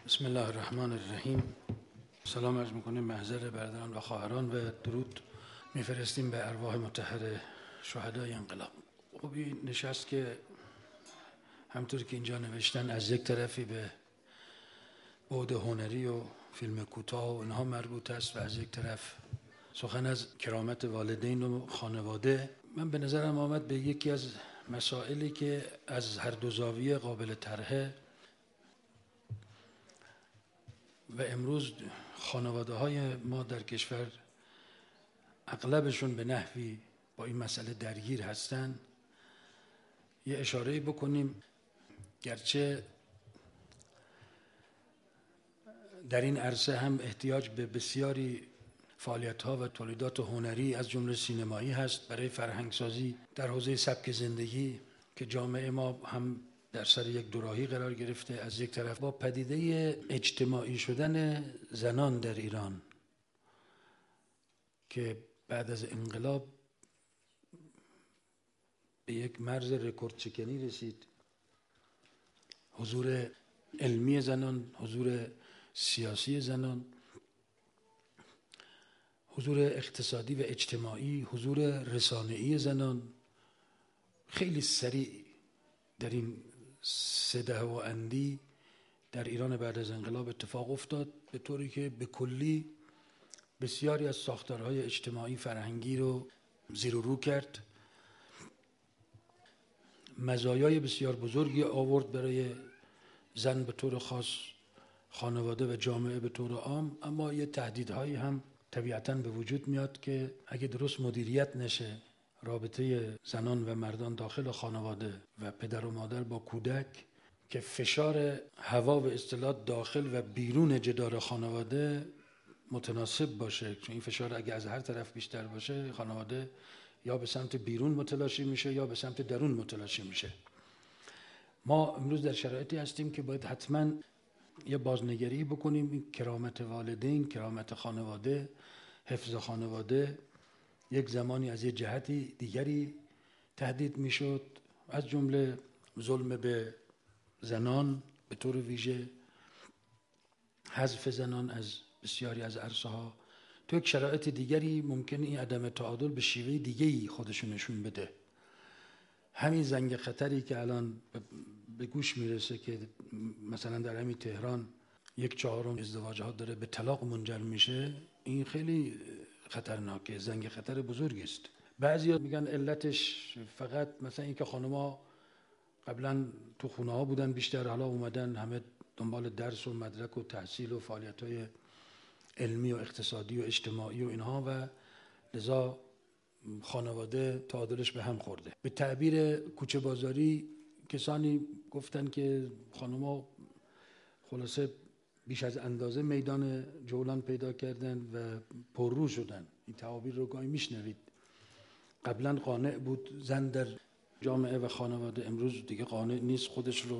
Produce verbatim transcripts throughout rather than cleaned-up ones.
بسم الله الرحمن الرحیم. سلام عرض میکنیم محضر برادران و خواهران و درود میفرستیم به ارواح مطهر شهدای انقلاب. خب این نشست که همطور که اینجا نوشتن از یک طرفی به بعد هنری و فیلم کوتاه و اینها مربوط است و از یک طرف سخن از کرامت والدین و خانواده. من به نظرم آمد به یکی از مسائلی که از هر دو زاویه قابل طرحه و امروز خانواده های ما در کشور اغلبشون به نحوی با این مسئله درگیر هستن یه اشاره بکنیم. گرچه در این عرصه هم احتیاج به بسیاری فعالیت ها و تولیدات هنری از جمله سینمایی هست برای فرهنگسازی در حوزه سبک زندگی که جامعه ما هم در سر یک دوراهی قرار گرفته. از یک طرف با پدیده اجتماعی شدن زنان در ایران که بعد از انقلاب به یک مرز رکورد شکنی رسید، حضور علمی زنان، حضور سیاسی زنان، حضور اقتصادی و اجتماعی، حضور رسانه‌ای زنان خیلی سریع در این سه دهه و اندی در ایران بعد از انقلاب اتفاق افتاد، به طوری که به کلی بسیاری از ساختارهای اجتماعی فرهنگی رو زیر و رو کرد، مزایای بسیار بزرگی آورد برای زن به طور خاص، خانواده و جامعه به طور عام. اما یه تهدیدهایی هم طبیعتاً به وجود میاد که اگه درست مدیریت نشه رابطه زنان و مردان داخل خانواده و پدر و مادر با کودک، که فشار هوا به اصطلاح داخل و بیرون جدار خانواده متناسب باشه، چون این فشار اگه از هر طرف بیشتر باشه خانواده یا به سمت بیرون متلاشی میشه یا به سمت درون متلاشی میشه. ما امروز در شرایطی هستیم که باید حتما یه بازنگری بکنیم. این کرامت والدین، کرامت خانواده، حفظ خانواده یک زمانی از یه جهتی دیگری تهدید میشد، از جمله ظلم به زنان به طور ویژه، حذف زنان از بسیاری از عرصه ها. تو یک شرایط دیگری ممکنه این عدم تعادل به شیوه دیگری خودشون نشون بده. همین زنگ خطری که الان به گوش میرسه که مثلا در همین تهران یک چهارم ازدواج ها داره به طلاق منجر میشه، این خیلی خطرناکه، زنگ خطر بزرگی است. بعضیا میگن علتش فقط مثلا اینکه خانم‌ها قبلا تو خونه ها بودن بیشتر، حالا اومدن همه دنبال درس و مدرک و تحصیل و فعالیت‌های علمی و اقتصادی و اجتماعی و اینها و لذا خانواده تعادلش به هم خورده. به تعبیر کوچه بازاری کسانی گفتن که خانم‌ها خلاصه بیش از اندازه میدان جولان پیدا کردن و پررو شدن. این تعابیر رو گاهی میشنوید. قبلا قانع بود زن در جامعه و خانواده، امروز دیگه قانع نیست، خودش رو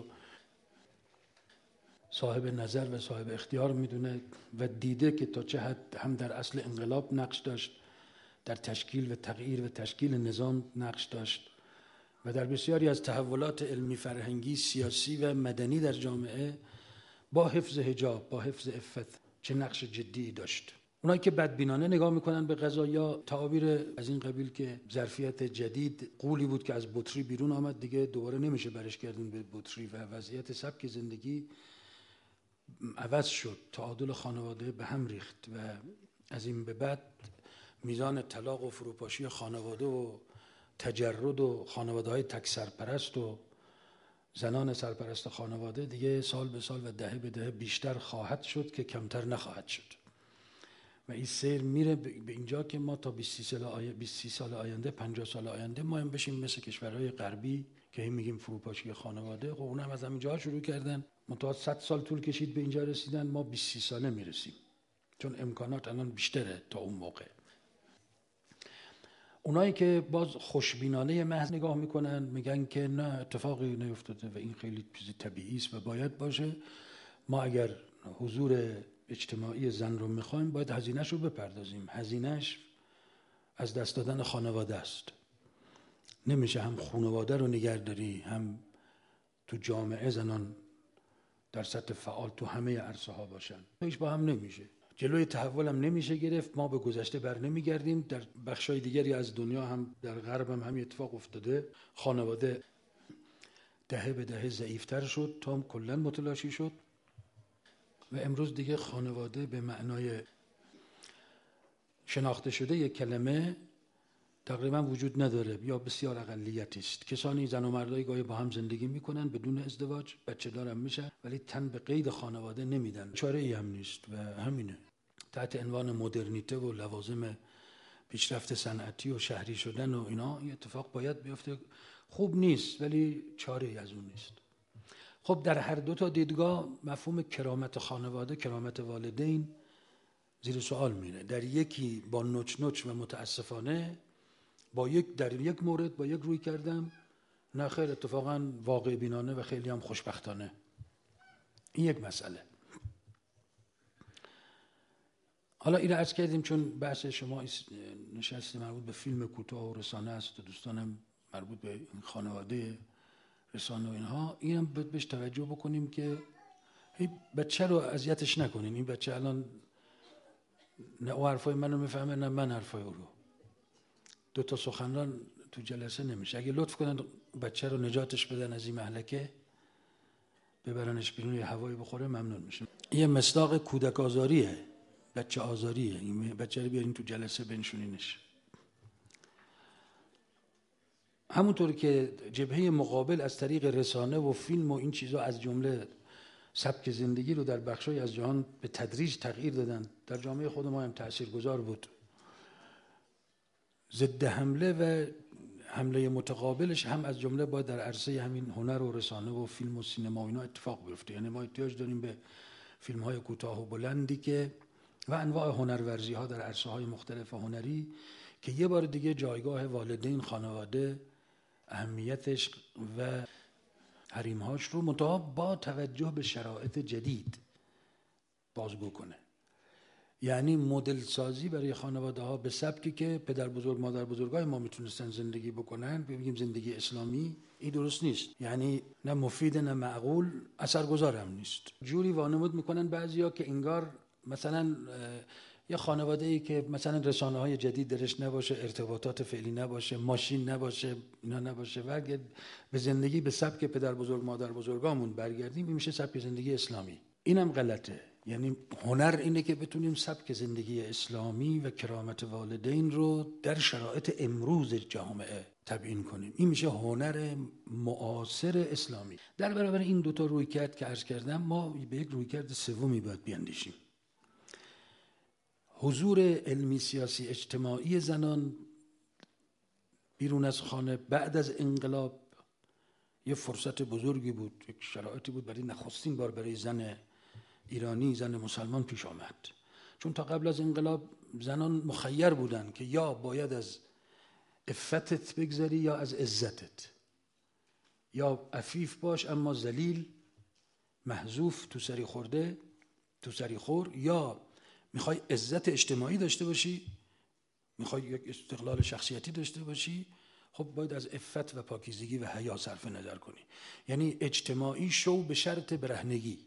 صاحب نظر و صاحب اختیار میدونه و دیده که تا چه حد هم در اصل انقلاب نقش داشت، در تشکیل و تغییر و تشکیل نظام نقش داشت و در بسیاری از تحولات علمی، فرهنگی، سیاسی و مدنی در جامعه با حفظ حجاب، با حفظ عفت چه نقش جدی داشت. اونایی که بدبینانه نگاه میکنن به قضایا، تعابیر از این قبیل که ظرفیت جدید قولی بود که از بطری بیرون آمد، دیگه دوباره نمیشه برش کردن به بطری و وضعیت سبک زندگی عوض شد، تعادل خانواده به هم ریخت و از این به بعد میزان طلاق و فروپاشی خانواده و تجرد و خانواده های تک سرپرست و زنان سرپرست خانواده دیگه سال به سال و دهه به دهه بیشتر خواهد شد که کمتر نخواهد شد و این سیر میره به اینجا که ما تا بیست سال آینده، پنجاه سال آینده ما هم بشیم مثل کشورهای غربی که هم میگیم فروپاشی خانواده. خب اونم از همینجا شروع کردن، منتها صد سال طول کشید به اینجا رسیدن، ما بیست ساله میرسیم چون امکانات الان بیشتره تا اون موقع. اونایی که باز خوشبینانه محض نگاه میکنن میگن که نه اتفاقی نیفتاده و این خیلی چیز طبیعی است و باید باشه، ما اگر حضور اجتماعی زن رو میخوایم باید هزینه‌اش رو بپردازیم. هزینه‌اش از دست دادن خانواده است. نمیشه هم خانواده رو نگهداری هم تو جامعه زنان در سطح فعال تو همه عرصه ها باشن. هیچ با هم نمیشه. جلوی تحول هم نمیشه گرفت. ما به گذشته بر نمیگردیم. در بخشای دیگری از دنیا هم در غرب هم همین اتفاق افتاده. خانواده دهه به دهه ضعیفتر شد تا کلا متلاشی شد و امروز دیگه خانواده به معنای شناخته شده یک کلمه تقریبا وجود نداره یا بسیار اقلیتی است. کسانی زن و مردای گاهی با هم زندگی میکنن بدون ازدواج، بچه دارم میشن ولی تن به قید خانواده نمیدن. چاره ای هم نیست و همینه. تحت عنوان مدرنیته و لوازم پیشرفت صنعتی و شهری شدن و اینا این اتفاق باید بیفته. خوب نیست ولی چاره ای از اون نیست. خب در هر دو تا دیدگاه مفهوم کرامت خانواده، کرامت والدین زیر سوال میره. در یکی با نوچ نوچ و متاسفانه با یک در یک مورد با یک روی کردم، نه خیر، اتفاقا واقع بینانه و خیلی هم خوشبختانه. این یک مسئله. حالا این رو عرض کردیم چون بحث شما نشسته مربوط به فیلم کوتاه و رسانه است و دوستانم مربوط به این خانواده رسانه و اینها. اینم باید بهش توجه بکنیم که این بچه رو اذیتش نکنین. این بچه الان نه او حرفای منو میفهمه نه من حرفای او رو. دو تا سخنران تو جلسه نمیشه. اگه لطف کنن بچه رو نجاتش بدن از این مهلکه، ببرنش بیرون یه هوایی بخوره، ممنون میشم. یه مصداق کودک آزاریه، بچه آزاریه. این بچه رو بیارین تو جلسه بنشونینش. همونطور که جبهه مقابل از طریق رسانه و فیلم و این چیزا از جمله سبک زندگی رو در بخشای از جهان به تدریج تغییر دادن، در جامعه خود ما هم تاثیرگذار بود. ضد حمله و حمله متقابلش هم از جمله باید در عرصه همین هنر و رسانه و فیلم و سینما و اینا اتفاق بیفته. یعنی ما احتیاج داریم به فیلم های کوتاه و بلندی که و انواع هنرورزی ها در عرصه های مختلف هنری که یه بار دیگه جایگاه والدین، خانواده، اهمیتش و حریمهاش رو منتها با توجه به شرایط جدید بازگو کنه. یعنی مدل سازی برای خانواده ها به سبکی که پدر بزرگ مادر بزرگای ما میتونستن زندگی بکنن، بگیم زندگی اسلامی، این درست نیست. یعنی نه مفید نه معقول، اثرگذار هم نیست. جوری وانمود میکنن بعضیا که انگار مثلا یه خانواده ای که مثلا رسانه های جدید درش نباشه، ارتباطات فعلی نباشه، ماشین نباشه، اینا نباشه و به زندگی به سبک پدر بزرگ مادر بزرگامون برگردیم، این میشه سبک زندگی اسلامی. اینم غلطه. یعنی هنر اینه که بتونیم سبک زندگی اسلامی و کرامت والدین رو در شرایط امروز جامعه تبیین کنیم. این میشه هنر معاصر اسلامی. در برابر این دوتا رویکرد که عرض کردم، ما به یک رویکرد سومی باید بیاندیشیم. حضور علمی سیاسی اجتماعی زنان بیرون از خانه بعد از انقلاب یه فرصت بزرگی بود، یک شرایطی بود برای نخستین بار برای زن ایرانی، زن مسلمان پیش آمد. چون تا قبل از انقلاب زنان مخیر بودن که یا باید از عفتت بگذری یا از عزتت، یا عفیف باش اما ذلیل، محذوف، تو سری خورده، تو سری خور، یا میخوای عزت اجتماعی داشته باشی، میخوای یک استقلال شخصیتی داشته باشی، خب باید از عفت و پاکیزگی و حیا صرف نظر کنی. یعنی اجتماعی شو به شرط برهنگی،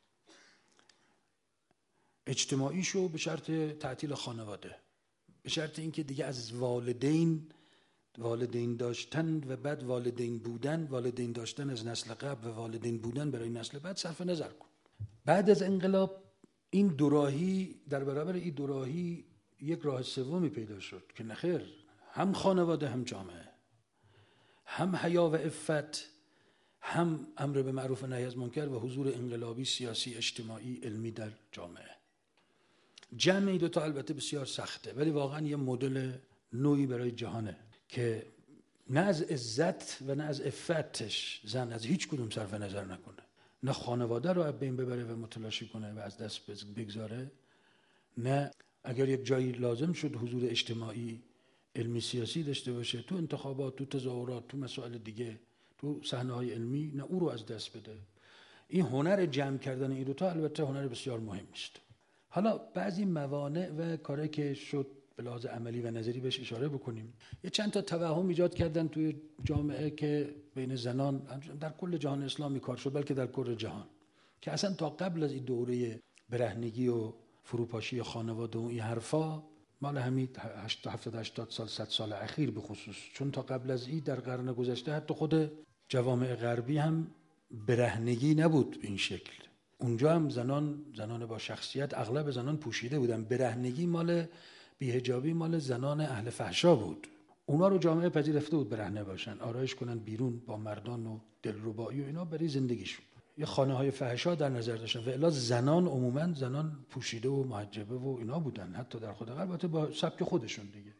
اجتماعی شو به شرط تعطیل خانواده، به شرط اینکه دیگه از والدین والدین داشتن و بعد والدین بودن، والدین داشتن از نسل قبل و والدین بودن برای نسل بعد صرف نظر کن. بعد از انقلاب این دوراهی، در برابر این دوراهی یک راه سومی پیدا شد که نخیر، هم خانواده هم جامعه، هم حیا و عفت، هم امر به معروف و نهی از منکر و حضور انقلابی سیاسی اجتماعی علمی در جامعه. جمع دو تا البته بسیار سخته ولی واقعا یه مدل نوعی برای جهانه که نه از عزت و نه از عفتش زن از هیچ کدوم صرف نظر نکنه، نه خانواده رو از بین ببره و متلاشی کنه و از دست بگذاره، نه اگر یک جایی لازم شد حضور اجتماعی علمی سیاسی داشته باشه تو انتخابات، تو تظاهرات، تو مسائل دیگه، تو صحنه‌های علمی، نه او رو از دست بده. این هنر جمع کردن این دوتا البته هنر بسیار مهمی است. حالا بعضی موانع و کاری که شد به لحاظ عملی و نظری بهش اشاره بکنیم. یه چند تا توهم ایجاد کردن توی جامعه که بین زنان در کل جهان اسلامی کار شد، بلکه در کل جهان که اصلا تا قبل از این دوره برهنگی و فروپاشی خانواده و این حرفا مال همین هفتاد هشتاد سال صد سال اخیر به خصوص، چون تا قبل از این در قرن گذشته حتی خود جوامع غربی هم برهنگی نبود به این شکل. اونجا هم زنان زنان با شخصیت، اغلب زنان پوشیده بودن. برهنگی مال بی‌حجابی مال زنان اهل فحشا بود. اونا رو جامعه پذیرفته بود برهنه باشن، آرایش کنن بیرون با مردان و دلربایی و اینا برای زندگیشون. یه خانه های فحشا در نظر داشتن و الا زنان عموما زنان پوشیده و محجبه و اینا بودن، حتی در خود غرب، البته با سبک خودشون دیگه.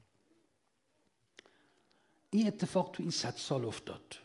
این اتفاق تو این صد سال افتاد.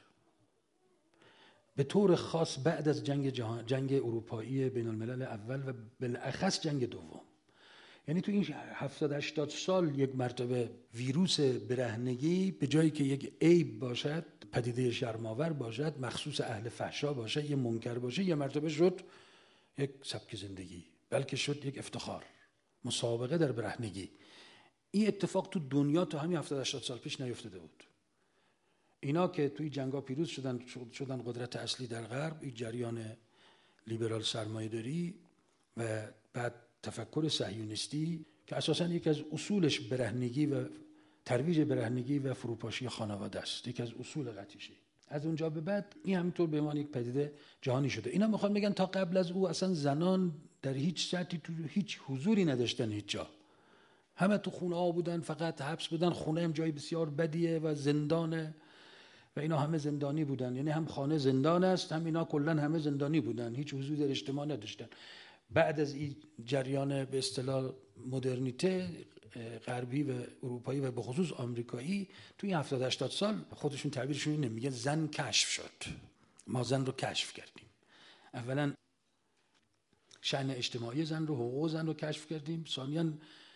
به طور خاص بعد از جنگ جهان، جنگ اروپایی بین الملل اول و بالاخص جنگ دوم. یعنی تو این هفتاد هشتاد سال یک مرتبه ویروس برهنگی به جایی که یک عیب باشد، پدیده شرم‌آور باشد، مخصوص اهل فحشا باشه، یه منکر باشه، یه مرتبه شد یک سبک زندگی، بلکه شد یک افتخار، مسابقه در برهنگی. این اتفاق تو دنیا تا همین هفتاد هشتاد سال پیش نیفتاده بود. اینا که توی جنگا پیروز شدن شدن قدرت اصلی در غرب، این جریان لیبرال سرمایه‌داری و بعد تفکر صهیونیستی که اساساً یکی از اصولش برهنگی و ترویج برهنگی و فروپاشی خانواده است، یکی از اصول قطعیشه. از اونجا به بعد این همینطور به عنوان یک پدیده جهانی شده. اینا میخوان بگن تا قبل از او اصلا زنان در هیچ سطحی تو هیچ حضوری نداشتن، هیچ جا. همه تو خونه ها بودن، فقط حبس بودن. خونه هم جای بسیار بدیه و زندانه و اینا همه زندانی بودن. یعنی هم خانه زندان است، هم اینا کلا همه زندانی بودن، هیچ حضور در اجتماع نداشتن. بعد از این جریان به اصطلاح مدرنیته غربی و اروپایی و به خصوص آمریکایی توی هفتاد هشتاد سال خودشون تعبیرشون اینه، میگه زن کشف شد. ما زن رو کشف کردیم. اولا شأن اجتماعی زن رو، حقوق زن رو کشف کردیم. ثانیاً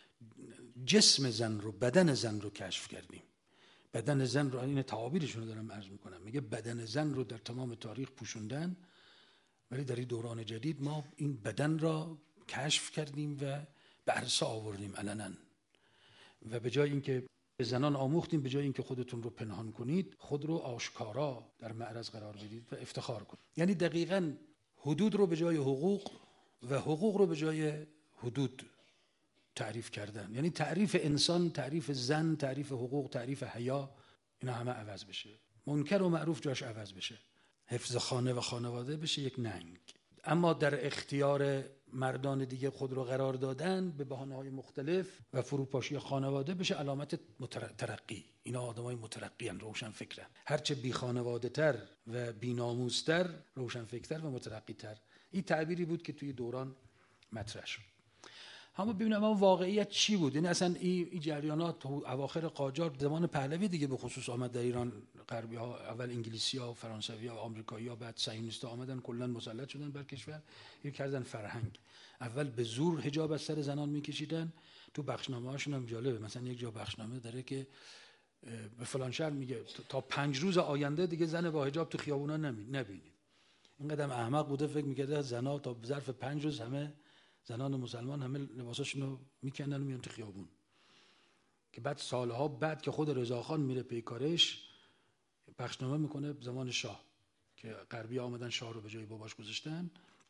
جسم زن رو، بدن زن رو کشف کردیم. بدن زن رو، این تعابیرشون رو دارم عرض میکنم، میگه بدن زن رو در تمام تاریخ پوشوندن، ولی در این دوران جدید ما این بدن را کشف کردیم و به عرصه آوردیم علنا. و به جای اینکه به زنان آموختیم، به جای اینکه خودتون رو پنهان کنید، خود رو آشکارا در معرض قرار بدید و افتخار کنید. یعنی دقیقاً حدود رو به جای حقوق و حقوق رو به جای حدود تعریف کردن. یعنی تعریف انسان، تعریف زن، تعریف حقوق، تعریف حیا، اینا همه عوض بشه. منکر و معروف جاش عوض بشه. حفظ خانه و خانواده بشه یک ننگ. اما در اختیار مردان دیگه خود رو قرار دادن به بهانه‌های مختلف و فروپاشی خانواده بشه علامت ترقی. اینا آدمای مترقیان، روشن فکرن. هرچه بی خانواده تر و بی ناموس تر، روشن فکرتر و مترقی تر. این تعبیری بود که توی دوران مطرح شد. اما ببینم اما واقعیت چی بود؟ یعنی اصلا این جریانات تو اواخر قاجار، زمان پهلوی دیگه به خصوص آمد در ایران. غربی ها، اول انگلیسی ها و فرانسوی ها و آمریکایی ها، بعد صهیونیست ها آمدن، کلا مسلط شدن بر کشور، یک کردن فرهنگ. اول به زور حجاب از سر زنان میکشیدن. تو بخشنامه هاشون هم جالبه، مثلا یک جا بخشنامه داره که به فلان شهر میگه تا پنج روز آینده دیگه زن با حجاب تو خیابونا نبینید. این قدم احمق بوده، فکر میکرده زنا تا ظرف پنج روز همه زنان مسلمان همه لباساشون رو میکنن و میان تو خیابون. که بعد سالها بعد که خود رضاخان میره پیکارش، بخشنامه میکنه زمان شاه که غربی آمدن شاه رو به جای باباش گذاشتن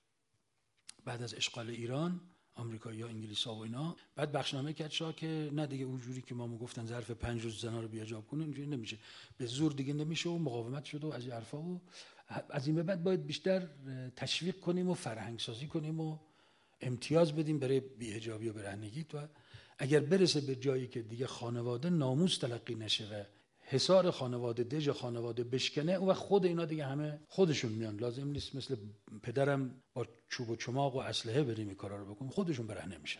بعد از اشغال ایران، آمریکایی‌ها، انگلیس‌ها و اینا. بعد بخشنامه کرد شاه که نه دیگه اونجوری که ما میگفتن ظرف پنج روز زنا رو بیاجاب کنن، اینجوری نمیشه، به زور دیگه نمیشه و مقاومت شد و از این حرفا. و از این به بعد باید بیشتر تشویق کنیم و فرهنگ سازی کنیم و امتیاز بدیم برای بی‌حجابی و برهنگی. و اگر برسه به جایی که دیگه خانواده ناموس تلقی نشه و حصار خانواده، دژ خانواده بشکنه، و خود اینا دیگه همه خودشون میان، لازم نیست مثل پدرم با چوب و چماق و اسلحه بریم این کارا رو بکنیم، خودشون برهنه میشن.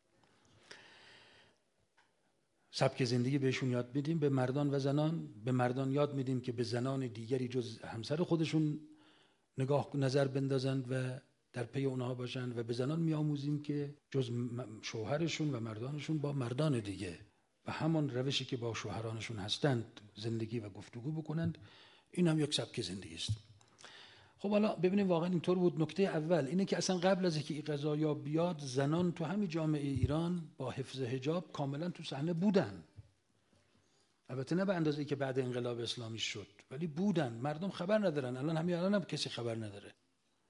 سبک زندگی بهشون یاد میدیم، به مردان و زنان. به مردان یاد میدیم که به زنان دیگری جز همسر خودشون نگاه نظر بندازند و در پی اونها باشن، و به زنان میآموزیم که جز شوهرشون و مردانشون با مردان دیگه و همان روشی که با شوهرانشون هستند زندگی و گفتگو بکنند. این هم یک سبک زندگی است. خب حالا ببینیم واقعا اینطور بود. نکته اول اینه که اصلا قبل از اینکه این قضایا بیاد، زنان تو همین جامعه ایران با حفظ حجاب کاملا تو صحنه بودن. البته نه به اندازه‌ای که بعد انقلاب اسلامی شد، ولی بودن. مردم خبر ندارن. الان همین الان هم کسی خبر نداره.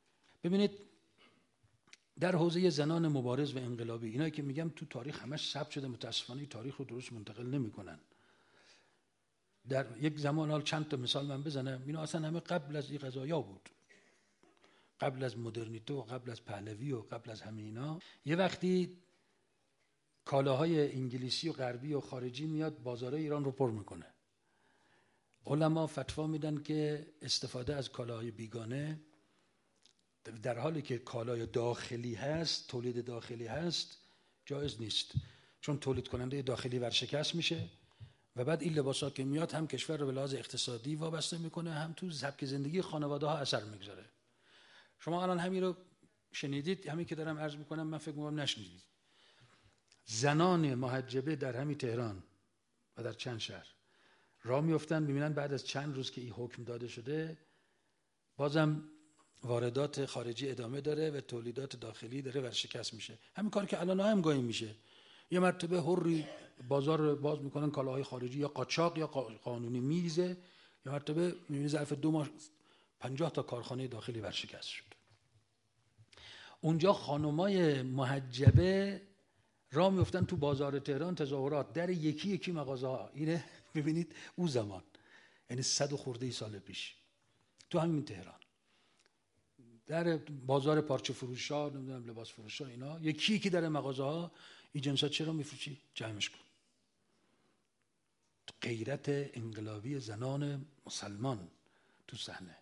ببینید در حوزه زنان مبارز و انقلابی، اینایی که میگم تو تاریخ همش ثبت شده، متاسفانه تاریخ رو درست منتقل نمیکنن. در یک زمان، حال چند تا مثال من بزنم، اینا اصلا همه قبل از این قضایا بود، قبل از مدرنیته و قبل از پهلوی و قبل از همه اینا. یه وقتی کالاهای انگلیسی و غربی و خارجی میاد بازارهای ایران رو پر میکنه. علما فتوا میدن که استفاده از کالاهای بیگانه در حالی که کالای داخلی هست، تولید داخلی هست، جایز نیست، چون تولید کننده داخلی ورشکست میشه و بعد این لباسا که میاد هم کشور رو به لحاظ اقتصادی وابسته میکنه، هم تو سبک زندگی خانواده ها اثر میگذاره. شما الان همین رو شنیدید، همین که دارم عرض میکنم من فکر میکنم نشنیدید. زنان محجبه در همین تهران و در چند شهر راه میافتن، میبینن بعد از چند روز که این حکم داده شده بازم واردات خارجی ادامه داره و تولیدات داخلی داره ورشکست میشه. همین کار که الان هم گاهی میشه. یه مرتبه هری بازار رو باز میکنن، کالاهای خارجی یا قاچاق یا قانونی میریزه، یا مرتبه میبینی ظرف دو ماه پنجاه تا کارخانه داخلی ورشکست شد. اونجا خانمای محجبه راه میفتن تو بازار تهران، تظاهرات در یکی یکی مغازه ها. اینه ببینید اون زمان، یعنی صد و خورده ای سال پیش تو همین تهران، در بازار پارچه فروش ها، نمیدونم لباس فروش ها، اینا یکی یکی در مغازه ها، این جنسات چرا میفروشی؟ جمعش کن. غیرت انقلابی زنان مسلمان تو صحنه.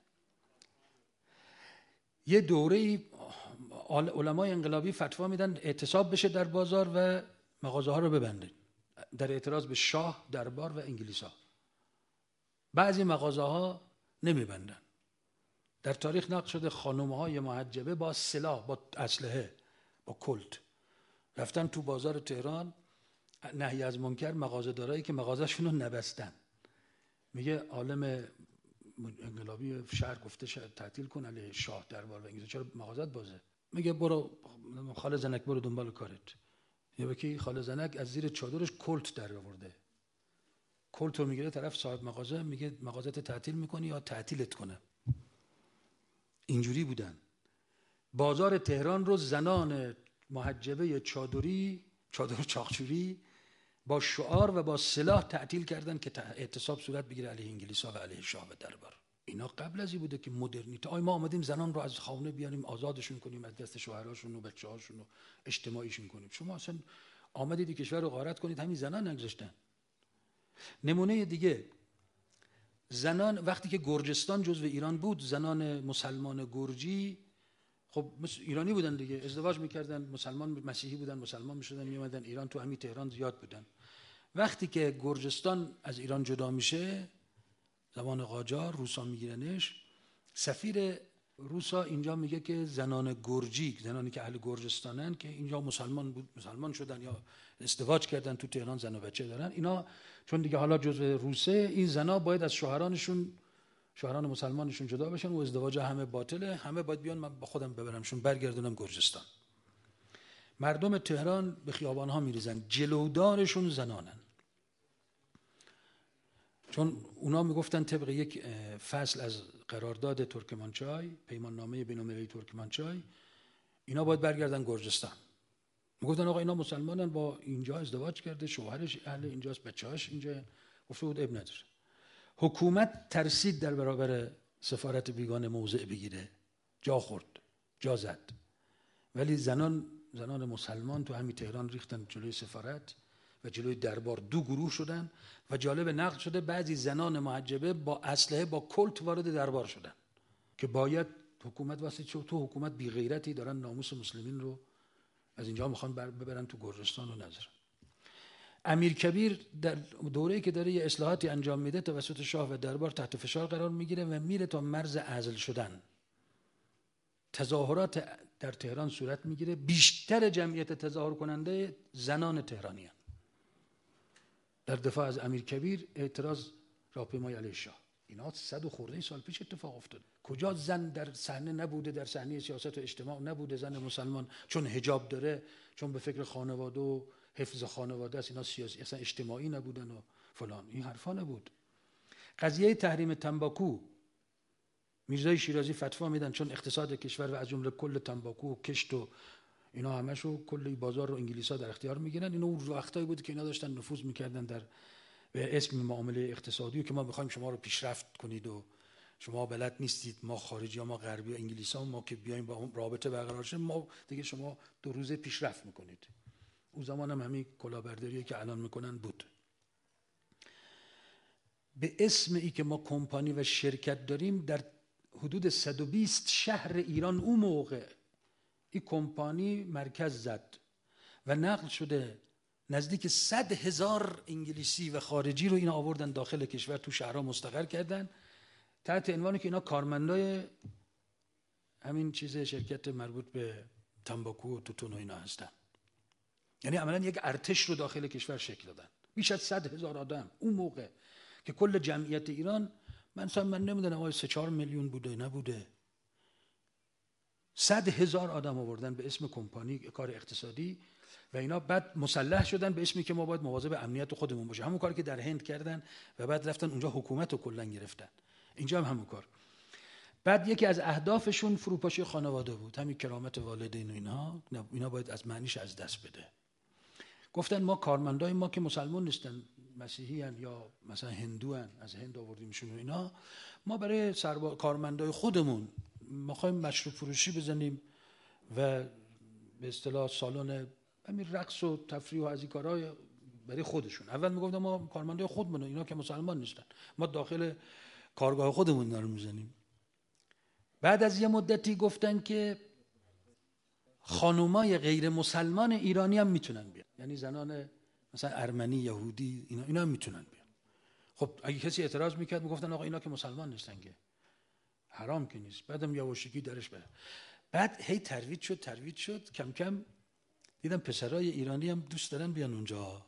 یه دوره علمای انقلابی فتوا میدن اعتصاب بشه در بازار و مغازه ها رو ببندن در اعتراض به شاه، دربار و انگلیس ها. بعضی مغازه ها نمیبندن. در تاریخ نقل شده خانم های محجبه با سلاح، با اسلحه، با کلت رفتن تو بازار تهران، نهی از منکر، مغازه دارایی که مغازه شون رو نبستن. میگه عالم انقلابی شهر گفته تعطیل کن علیه شاه، دربار و انگلیس، چرا مغازت بازه؟ میگه برو خاله زنک برو دنبال کارت. یه که خاله زنک از زیر چادرش کلت در آورده، کلت رو میگیره طرف صاحب مغازه، میگه مغازت تعطیل میکنی یا تعطیلت کنه. اینجوری بودن. بازار تهران رو زنان محجبه چادری، چادر چاقچوری با شعار و با سلاح تعطیل کردن که اعتصاب صورت بگیره علیه انگلیس‌ها و علیه شاه و دربار. اینا قبل از این بوده که مدرنیته، آی ما آمدیم زنان رو از خانه بیاریم، آزادشون کنیم از دست شوهراشون و بچه‌هاشون و اجتماعیشون کنیم. شما اصلا آمدید کشور رو غارت کنید، همین زنان نگذاشتن. نمونه دیگه، زنان وقتی که گرجستان جزو ایران بود، زنان مسلمان گرجی خب ایرانی بودن دیگه، ازدواج میکردن، مسلمان مسیحی بودن، مسلمان میشدن، میومدن ایران، تو همین تهران زیاد بودن. وقتی که گرجستان از ایران جدا میشه، زمان قاجار روسا میگیرنش، سفیر روسا اینجا میگه که زنان گرجی، زنانی که اهل گرجستانن که اینجا مسلمان بود، مسلمان شدن یا ازدواج کردن تو تهران، زن و بچه دارن، اینا چون دیگه حالا جزء روسه، این زنا باید از شوهرانشون، شوهران مسلمانشون جدا بشن و ازدواج همه باطله، همه باید بیان، من با خودم ببرمشون برگردونم گرجستان. مردم تهران به خیابان‌ها میریزن، جلودارشون زنانن، چون اونا میگفتن طبق یک فصل از قرارداد ترکمانچای، پیمان نامه بین‌المللی ترکمانچای، اینا باید برگردن گرجستان. میگفتن آقا اینا مسلمانن، با اینجا ازدواج کرده، شوهرش اهل اینجاست، بچه‌هاش اینجا، گفته بود اب نداره. حکومت ترسید در برابر سفارت بیگانه موضع بگیره، جا خورد، جا زد، ولی زنان زنان مسلمان تو همین تهران ریختن جلوی سفارت و جلوی دربار، دو گروه شدن و جالب نقل شده بعضی زنان محجبه با اسلحه با کلت وارد دربار شدن که باید حکومت واسه چه تو حکومت بی غیرتی دارن ناموس مسلمین رو از اینجا میخوان ببرن تو گرجستان و نذارن. امیرکبیر در دوره‌ای که داره یه اصلاحاتی انجام میده توسط شاه و دربار تحت فشار قرار میگیره و میره تا مرز عزل شدن. تظاهرات در تهران صورت میگیره، بیشتر جمعیت تظاهر کننده زنان تهرانی هستند. در دفاع از امیرکبیر اعتراض راهپیمایی علیه شاه. اینا صد و خورده سال پیش اتفاق افتاد. کجا زن در صحنه نبوده، در صحنه سیاست و اجتماع نبوده، زن مسلمان چون حجاب داره، چون به فکر خانواده و حفظ خانواده است، اینا سیاسی اصلا اجتماعی نبودن و فلان، این حرفا نبود. قضیه تحریم تنباکو میرزای شیرازی فتوا میدن چون اقتصاد کشور و از جمله کل تنباکو و کشت و اینا همشو کل بازار رو انگلیسا در اختیار میگیرن. اینو اون وقتایی بود که اینا داشتن نفوذ میکردن در به اسم معامله اقتصادی که ما میخوایم شما رو پیشرفت کنید و شما بلد نیستید، ما خارجی ها، ما غربی ها، انگلیسی ها، ما که بیایم با هم رابطه برقرار شه ما دیگه شما دو روزه پیشرفت میکنید. اون زمان هم همین کلاهبرداریه که الان میکنن بود. به اسم ای که ما کمپانی و شرکت داریم در حدود صد و بیست شهر ایران اون موقع این کمپانی مرکز زد و نقل شده نزدیک صد هزار انگلیسی و خارجی رو اینا آوردن داخل کشور، تو شهرها مستقر کردن تحت عنوانی که اینا کارمندای همین چیز شرکت مربوط به تنباکو و توتون و اینا هستن. یعنی عملا یک ارتش رو داخل کشور شکل دادن، بیش از صد هزار آدم اون موقع که کل جمعیت ایران من مثلا من نمیدونم آیا سه چهار میلیون بوده نبوده، صد هزار آدم آوردن به اسم کمپانی کار اقتصادی و اینا بعد مسلح شدن به اسمی که ما باید مواظب امنیت خودمون باشه. همون کاری که در هند کردن و بعد رفتن اونجا حکومت رو کلا گرفتن. اینجا هم همون کار. بعد یکی از اهدافشون فروپاشی خانواده بود، همین کرامت والدین و اینها، اینا باید از معنیش از دست بده. گفتن ما کارمندای ما که مسلمان نیستن، مسیحی هن یا مثلا هندو هن، از هند آوردیمشون و اینا، ما برای سربا... کارمندای خودمون ما خواهیم مشروب فروشی بزنیم و به اصطلاح سالن همین رقص و تفریح و از این کارهای برای خودشون. اول میگفتن ما کارمندای خودمون، اینا که مسلمان نیستن، ما داخل کارگاه خودمون داریم میزنیم. بعد از یه مدتی گفتن که خانومای غیر مسلمان ایرانی هم میتونن بیان، یعنی زنان مثلا ارمنی، یهودی، اینا اینا هم میتونن بیان. خب اگه کسی اعتراض میکرد میگفتن آقا اینا که مسلمان نیستن که حرام که نیست. بعدم یواشکی درش بره. بعد هی ترویج شد ترویج شد کم کم دیدم پسرای ایرانی هم دوست دارن بیان اونجا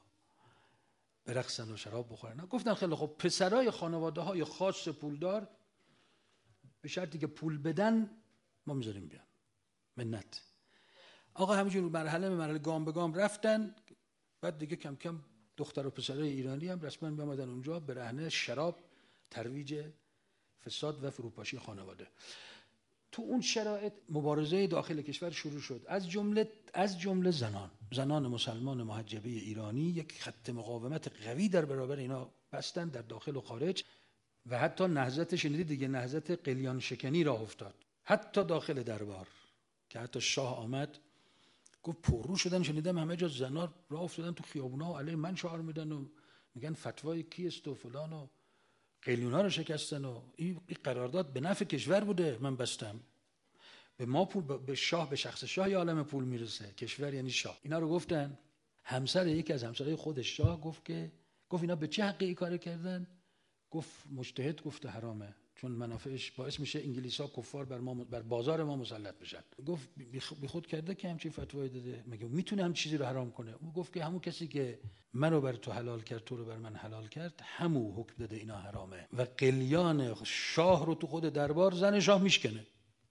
برقصن و شراب بخورن. گفتن خیلی خب پسرای خانواده های خاص پولدار به شرطی که پول بدن ما میذاریم بیان. منت. آقا همینجور مرحله به مرحله گام به گام رفتن. بعد دیگه کم کم دختر و پسرای ایرانی هم رسما میامدن اونجا به رهن شراب، ترویج فساد و فروپاشی خانواده. تو اون شرایط مبارزه داخل کشور شروع شد، از جمله از جمله زنان زنان مسلمان محجبه ایرانی یک خط مقاومت قوی در برابر اینا بستن در داخل و خارج و حتی نهضت شنیدید دیگه، نهضت قلیان شکنی راه افتاد حتی داخل دربار که حتی شاه آمد گفت پررو شدن، شنیدم همه جا زنا راه افتادن تو خیابونا و علیه من شعار میدن و میگن فتوای کیست و فلان و قلیونا رو شکستن و این قرارداد به نفع کشور بوده من بستم. به ما پول به شاه، به شخص شاه یه عالم پول میرسه، کشور یعنی شاه. اینا رو گفتن. همسر یکی از همسرای خودش شاه گفت که گفت اینا به چه حقی این کارو کردن؟ گفت مجتهد گفته حرامه چون منافعش باعث میشه انگلیسا کفار بر ما بر بازار ما مسلط بشن. گفت بی خود کرده که همچین فتوایی داده، مگه میتونه هم چیزی رو حرام کنه؟ اون گفت که همون کسی که منو بر تو حلال کرد تو رو بر من حلال کرد همون حکم داده اینا حرامه و قلیان شاه رو تو خود دربار زن شاه میشکنه.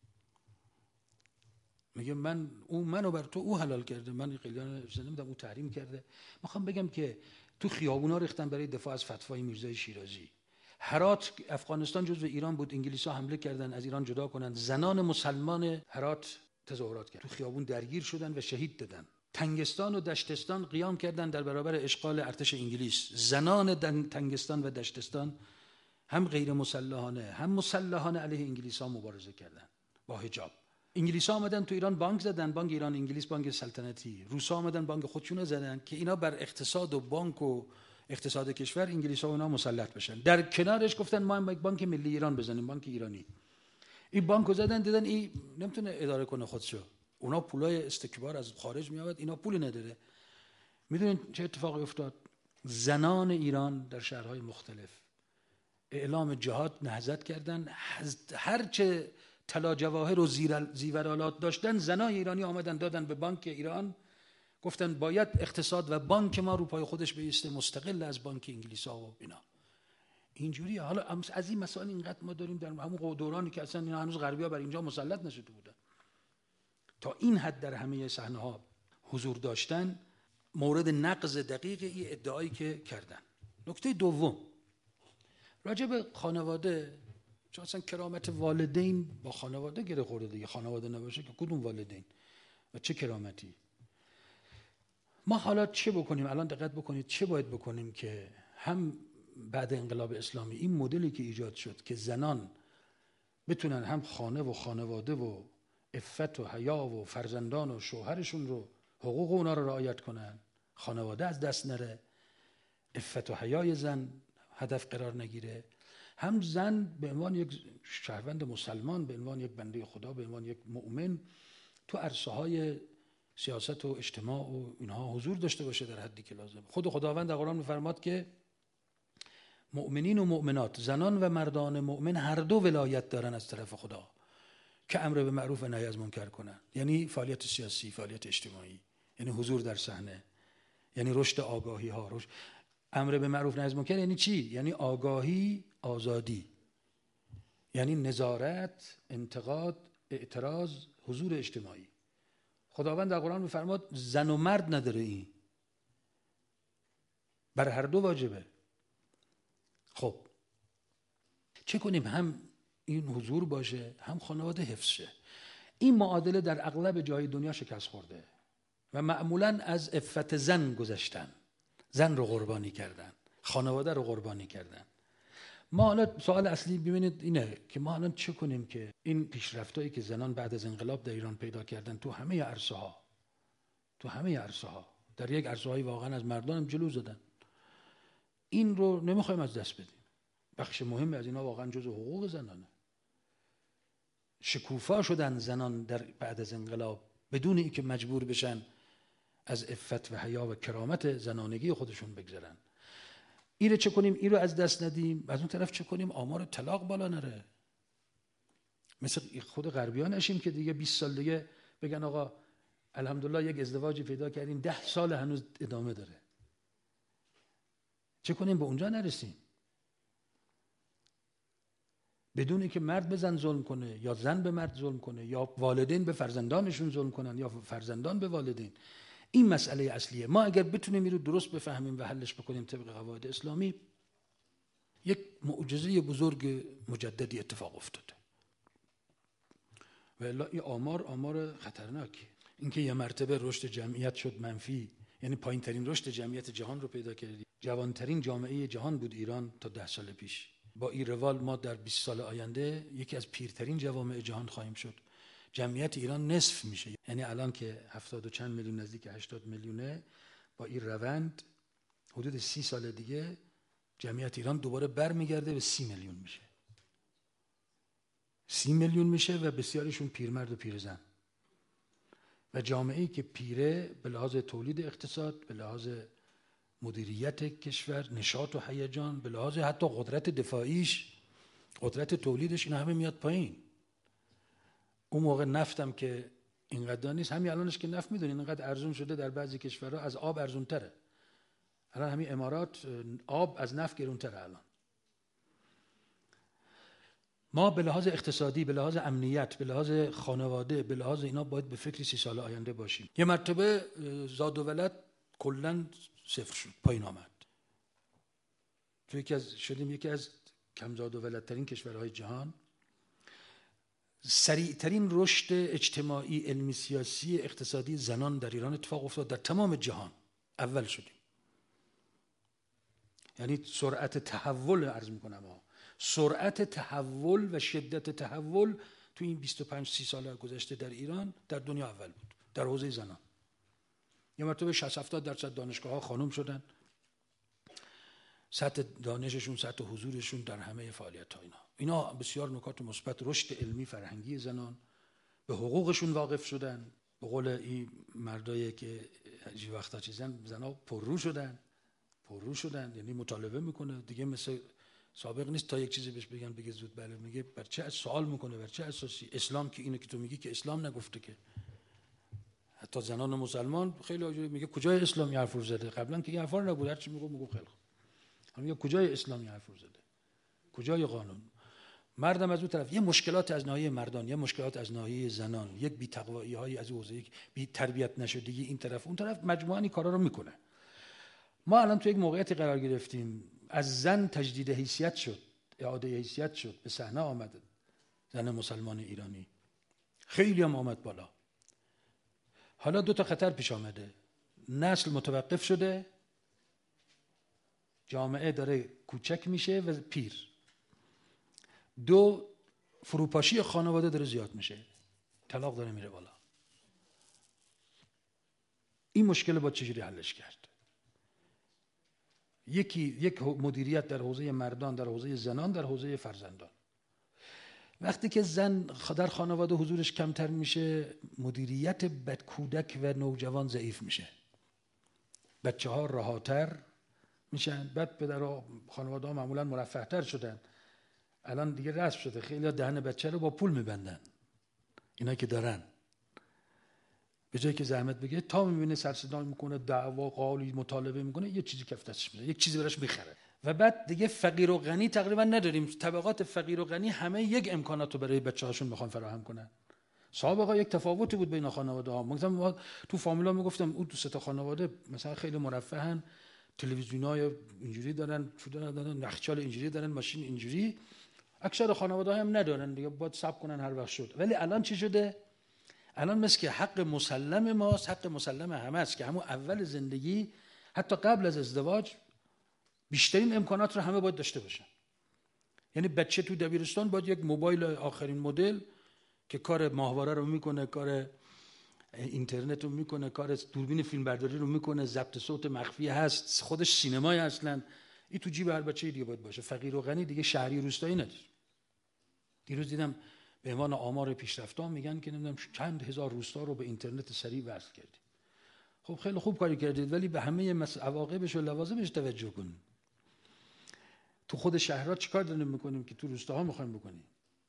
میگه من اون منو بر تو او حلال کرده، من قلیان نمیدونم او تحریم کرده. میخوام بگم که تو خیابونا ریختن برای دفاع از فتوای میرزای شیرازی. هرات افغانستان جزو ایران بود، انگلیس‌ها حمله کردن از ایران جدا کنن، زنان مسلمان هرات تظاهرات کردن، تو خیابون درگیر شدن و شهید دادن. تنگستان و دشتستان قیام کردن در برابر اشغال ارتش انگلیس. زنان تنگستان و دشتستان هم غیر مسلحانه هم مسلحانه علیه انگلیس‌ها مبارزه کردن با حجاب. انگلیس‌ها آمدن تو ایران بانک زدن، بانک ایران انگلیس، بانک سلطنتی. روس‌ها آمدن بانک خودشون زدن که اینا بر اقتصاد و بانک و اقتصاد کشور انگلیس‌ها و اونا مسلط بشن. در کنارش گفتن ما هم یک بانک ملی ایران بزنیم، بانک ایرانی. این بانکو زدن، دیدن این نمیتونه اداره کنه خودشو. اونا پولای استکبار از خارج میاد، اینا پولی نداره. میدونین چه اتفاقی افتاد؟ زنان ایران در شهرهای مختلف اعلام جهاد نهضت کردن. هر چه طلا جواهر و زیورالات داشتن زنای ایرانی آمدن دادن به بانک ایران، گفتن باید اقتصاد و بانک ما رو پای خودش بیسته، مستقل از بانک انگلیس‌ها و اینا. اینجوریه. حالا از این مسائل اینقدر ما داریم در همون دورانی که اصلا اینا هنوز غربی‌ها بر اینجا مسلط نشده بودن، تا این حد در همه صحنه‌ها حضور داشتن، مورد نقض دقیق این ادعایی که کردن. نکته دوم راجع به خانواده چون اصلا کرامت والدین با خانواده گره خورده دیگه. خانواده نباشه که کدوم والدین و چه کرامتی. ما حالا چه بکنیم؟ الان دقت بکنید چه باید بکنیم که هم بعد انقلاب اسلامی این مدلی که ایجاد شد که زنان بتونن هم خانه و خانواده و عفت و حیا و فرزندان و شوهرشون رو حقوق اونا رو رعایت کنن، خانواده از دست نره، عفت و حیای زن هدف قرار نگیره، هم زن به عنوان یک شهروند مسلمان، به عنوان یک بنده خدا، به عنوان یک مؤمن تو عرصه های سیاست و اجتماع و اینها حضور داشته باشه در حدی که لازم. خود خداوند در قرآن می‌فرماد که مؤمنین و مؤمنات، زنان و مردان مؤمن هر دو ولایت دارن از طرف خدا که امر به معروف و نهی از منکر کنن. یعنی فعالیت سیاسی، فعالیت اجتماعی، یعنی حضور در صحنه، یعنی رشد آگاهی ها. رشد امر به معروف نهی از منکر یعنی چی؟ یعنی آگاهی، آزادی، یعنی نظارت، انتقاد، اعتراض، حضور اجتماعی. خداوند در قرآن می‌فرماد زن و مرد نداره، این بر هر دو واجبه. خب چه کنیم؟ هم این حضور باشه، هم خانواده حفظ شه. این معادله در اغلب جای دنیا شکست خورده و معمولاً از عفت زن گذشتن، زن رو قربانی کردن، خانواده رو قربانی کردن. ما حالا سوال اصلی ببینید اینه که ما الان چه کنیم که این پیشرفتایی که زنان بعد از انقلاب در ایران پیدا کردن تو همه عرصه ها، تو همه عرصه ها، در یک عرصه های واقعا از مردان هم جلو زدن، این رو نمیخوایم از دست بدیم. بخش مهمی از اینا واقعا جزء حقوق زنانه. شکوفا شدن زنان در بعد از انقلاب بدون اینکه مجبور بشن از عفت و حیا و کرامت زنانگی خودشون بگذرن. این رو چه کنیم؟ این رو از دست ندیم. از اون طرف چه کنیم؟ آمار طلاق بالا نره. مثل خود غربی‌ها نشیم که دیگه بیست سال دیگه بگن آقا الحمدلله یک ازدواجی پیدا کردیم، ده سال هنوز ادامه داره. چه کنیم به اونجا نرسیم؟ بدون اینکه مرد به زن ظلم کنه یا زن به مرد ظلم کنه یا والدین به فرزندانشون ظلم کنن یا فرزندان به والدین. این مسئله اصلیه. ما اگر بتونیم این رو درست بفهمیم و حلش بکنیم طبق قواعد اسلامی، یک معجزه بزرگ مجددی اتفاق افتاده. و الا این آمار آمار خطرناکی. اینکه یه مرتبه رشد جمعیت شد منفی، یعنی پایین ترین رشد جمعیت جهان رو پیدا کردیم. جوانترین جامعه جهان بود ایران تا ده سال پیش. با این روال ما در بیست سال آینده یکی از پیرترین جوامع جهان خواهیم شد. جمعیت ایران نصف میشه، یعنی الان که هفتاد و چند میلیون، نزدیک هشتاد میلیونه، با این روند حدود سی سال دیگه جمعیت ایران دوباره برمیگرده به سی میلیون میشه. سی میلیون میشه و بسیارشون پیرمرد و پیرزن. و جامعه‌ای که پیره به لحاظ تولید اقتصاد، به لحاظ مدیریت کشور، نشاط و هیجان، به لحاظ حتی قدرت دفاعیش، قدرت تولیدش، این همه میاد پایین. اون موقع نفتم که اینقدر نیست، همین الانش که نفت میدونین اینقدر ارزون شده در بعضی کشورها، از آب ارزون تره. الان همین امارات آب از نفت گرون تره الان. ما به لحاظ اقتصادی، به لحاظ امنیت، به لحاظ خانواده، به لحاظ اینا باید به فکر سی سال آینده باشیم. یه مرتبه زاد و ولد کلاً صفر شد، پایین آمد. تو یکی از شدیم یکی از کم زاد و ولدترین کشورهای جهان. سریعترین رشد اجتماعی، علمی، سیاسی، اقتصادی زنان در ایران اتفاق افتاد، در تمام جهان اول شدیم. یعنی سرعت تحول، عرض میکنم ها، سرعت تحول و شدت تحول تو این بیست و پنج سی سال گذشته در ایران در دنیا اول بود در حوزه زنان. یه مرتبه شصت هفتاد درصد دانشگاه ها خانم شدن، سطح دانششون، سطح حضورشون در همه فعالیت ها، اینا اینا بسیار نکات مثبت. رشد علمی فرهنگی زنان، به حقوقشون واقف شدن. به قول این مردایی که هیچ وقتا چیزن، زنا پررو شدن، پررو شدن، یعنی مطالبه میکنه دیگه، مثل سابق نیست تا یک چیزی بهش بگن بگه زود بله، میگه بر چه سوال میکنه، بر چه اساسی؟ اسلام که اینو که تو میگی که اسلام نگفته که. حتی زنان مسلمان خیلی آجوری میگه کجای اسلامی حرف رو زده؟ قبلا که این حرفا نبود، هر چی میگه میگه خیلی خوب. میگه کجای اسلامی حرف رو زده؟ کجای قانون؟ مردم از اون طرف یه مشکلات از ناحیه مردان، یه مشکلات از ناحیه زنان، یک بی تقوایی هایی از حوزه، یک بی تربیت نشدگی این طرف اون طرف، مجموعاً این کارا رو میکنه. ما الان تو یک موقعیتی قرار گرفتیم، از زن تجدید حیثیت شد اعاده حیثیت شد، به صحنه آمد زن مسلمان ایرانی، خیلی هم آمد بالا. حالا دو تا خطر پیش آمده، نسل متوقف شده، جامعه داره کوچک میشه و پیر. دو، فروپاشی خانواده داره زیاد میشه، طلاق داره میره بالا. این مشکل با چجوری حلش کرد؟ یکی یک مدیریت در حوزه مردان، در حوزه زنان، در حوزه فرزندان. وقتی که زن در خانواده حضورش کمتر میشه، مدیریت بد کودک و نوجوان ضعیف میشه، بچه ها رهاتر میشن. بعد پدر خانواده ها معمولا مرفه تر شدن، الان دیگه رسم شده خیلی دهن بچه رو با پول میبندن، اینا که دارن، به جایی که زحمت بگیره تا میبینه سر صدا میکنه، دعوا قالی مطالبه میکنه، یه چیزی کف دستش میده، یک چیزی براش میخره. و بعد دیگه فقیر و غنی تقریبا نداریم، طبقات فقیر و غنی همه یک امکاناتو برای بچه‌هاشون میخوان فراهم کنن. سابقا یک تفاوتی بود بین خانواده ها. مثلا ما تو فامیلا میگفتم اون دو سه تا خانواده مثلا خیلی مرفهن، تلویزیونای اینجوری دارن، چودا دارن، یخچال اینجوری دارن، ماشین اینجوری. اکثر خانواده هم ندارن دیگه، باید صبر کنن هر وقت شد. ولی الان چی شده؟ الان مثل که حق مسلم ماست، حق مسلم همه است که همون اول زندگی، حتی قبل از ازدواج، بیشترین امکانات رو همه باید داشته باشن. یعنی بچه تو دبیرستان باید یک موبایل آخرین مدل که کار ماهواره رو میکنه، کار اینترنت رو میکنه، کار دوربین فیلم برداری رو میکنه، ضبط صوت مخفی هست، خودش سینمای اصلا، این تو جیب هر بچه دیگه باید باشه. فقیر و غنی دیگه شهری روستایی نداره. دیروز دیدم به عنوان آمار پیشرفته میگن که نمیدونم چند هزار روستا رو به اینترنت سریع وصل کردید. خب خیلی خوب کاری کردید، ولی به همه عواقبش و لوازمش توجه کنید. تو خود شهرها چیکار داریم میکنیم که تو روستاها میخوایم بکنیم؟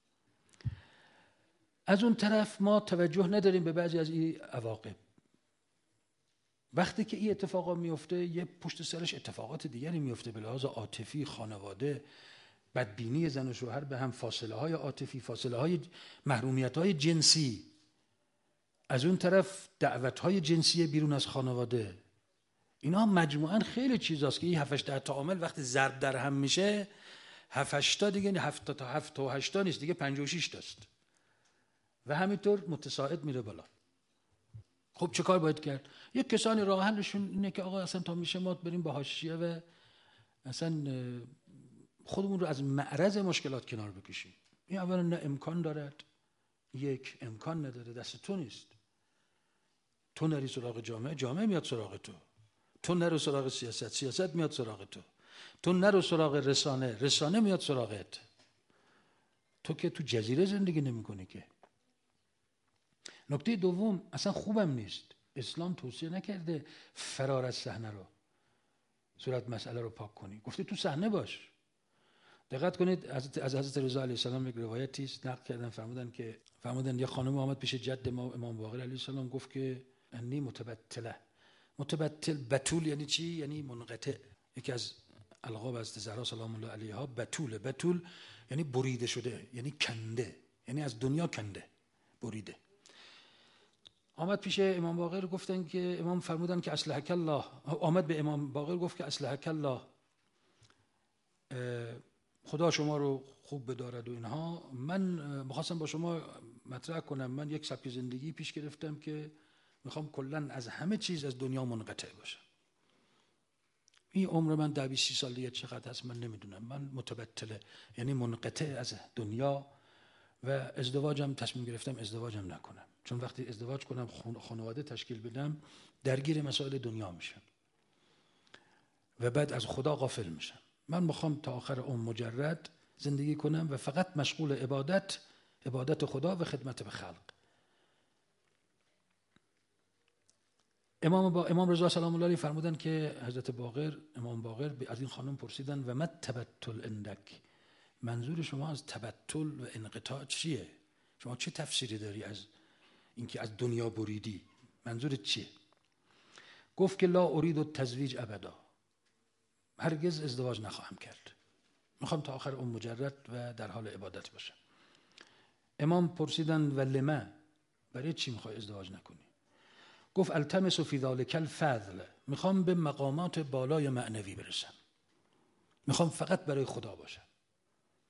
از اون طرف ما توجه نداریم به بعضی از این عواقب. وقتی که این اتفاقا میفته، یه پشت سرش اتفاقات دیگری میفته، به لحاظ عاطفی، خانواده، بدبینی زن و شوهر به هم، فاصله های عاطفی، فاصله های محرومیت های جنسی، از اون طرف دعوت های جنسی بیرون از خانواده. اینا مجموعاً خیلی چیزاست که این هفت هشت تا عامل وقتی ضرب در هم میشه، هفت هشت تا دیگه هفت تا هفت تا هشت تا نیست دیگه، پنج و شش تاست و همینطور متصاعد میره بالا. خب چه کار باید کرد؟ یک کسانی راه حلشون اینه که آقا اصلا تا میشه ما بریم با حاشیه و اصلا خودمون رو از معرض مشکلات کنار بکشیم. این اولا نه امکان دارد، یک امکان نداره، دست تو نیست. تو نری سراغ جامعه، جامعه میاد سراغ تو. تو نرو سراغ سیاست، سیاست میاد سراغ تو. تو نرو سراغ رسانه، رسانه میاد سراغت. تو که تو جزیره زندگی نمی‌کنی که. نکته دوم، اصلا خوبم نیست. اسلام توصیه نکرده فرار از صحنه رو، صورت مسئله رو پاک کنی. گفته تو صحنه باش. دقت کنید از حضرت رضا علیه السلام یک روایتی است نقل کردن، فرمودن که فرمودن یه خانم آمد پیش جد ما امام باقر علیه السلام، گفت که انی متبتله. متبتل، بتول یعنی چی؟ یعنی منقطع. یکی از القاب از زهرا سلام الله علیها بتول. بتول یعنی بریده شده، یعنی کنده، یعنی از دنیا کنده، بریده. آمد پیش امام باقر، گفتن که امام فرمودن که اصلحک الله. آمد به امام باقر گفت که اصلحک الله، خدا شما رو خوب بدارد و اینها. من می‌خواستم با شما مطرح کنم، من یک سبک زندگی پیش گرفتم که میخوام کلا از همه چیز از دنیا منقطع باشم. این عمر من ده بیست سال دیگه چقدر هست من نمیدونم. من متبتله یعنی منقطع از دنیا و ازدواجم تصمیم گرفتم ازدواجم نکنم، چون وقتی ازدواج کنم خانواده تشکیل بدم درگیر مسائل دنیا میشم و بعد از خدا غافل میشم. من میخوام تا آخر عمر مجرد زندگی کنم و فقط مشغول عبادت، عبادت خدا و خدمت به خلق. امام با امام رضا سلام الله علیه فرمودن که حضرت باقر، امام باقر از این خانم پرسیدن و ما تبتل عندک، منظور شما از تبتل و انقطاع چیه؟ شما چه تفسیری داری از اینکه از دنیا بریدی؟ منظورت چیه؟ گفت که لا اريد التزویج ابدا، هرگز ازدواج نخواهم کرد، میخوام تا آخر عمر مجرد و در حال عبادت باشم. امام پرسیدن و لما، برای چی میخوای ازدواج نکنی؟ گفت التمس فی ذلک الفضل، میخوام به مقامات بالای معنوی برسم، میخوام فقط برای خدا باشم.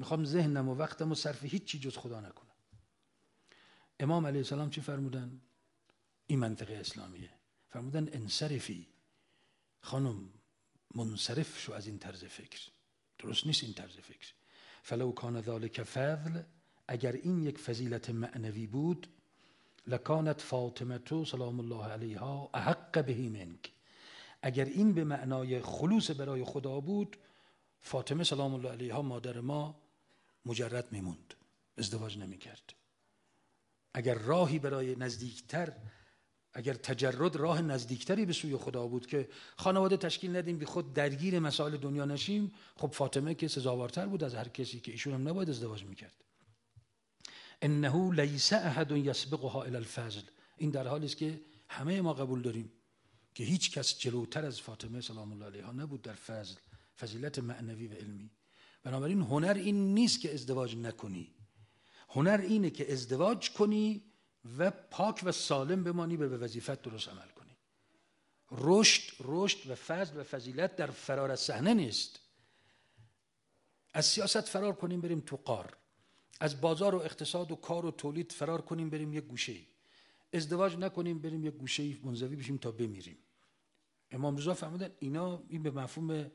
میخوام ذهنم و وقتم و صرف هیچ چی جز خدا نکنم. امام علیه السلام چی فرمودن؟ این منطقه اسلامیه. فرمودن انصرفی، خانم منصرف شو از این طرز فکر، درست نیست این طرز فکر. فلو کان ذلک فضل، اگر این یک فضیلت معنوی بود، لکانت فاطمه سلام الله علیها احق بهی منک، اگر این به معنای خلوص برای خدا بود، فاطمه سلام الله علیها مادر ما مجرد میموند، ازدواج نمیکرد. اگر راهی برای نزدیکتر، اگر تجرد راه نزدیکتری به سوی خدا بود که خانواده تشکیل ندیم بی خود درگیر مسائل دنیا نشیم، خب فاطمه که سزاوارتر بود از هر کسی که ایشون هم نباید ازدواج میکرد. انه لیس احد یسبقها الی الفضل، این در حالی است که همه ما قبول داریم که هیچ کس جلوتر از فاطمه سلام الله علیها نبود در فضل، فضیلت معنوی و علمی. بنابراین هنر این نیست که ازدواج نکنی، هنر اینه که ازدواج کنی و پاک و سالم بمانی و به وظیفت درست عمل کنی. رشد رشد و فضل و فضیلت در فرار از صحنه نیست. از سیاست فرار کنیم بریم تو غار، از بازار و اقتصاد و کار و تولید فرار کنیم بریم یک گوشه، ازدواج نکنیم بریم یک گوشه منزوی بشیم تا بمیریم. امام رضا فرمودن اینا این به مفهوم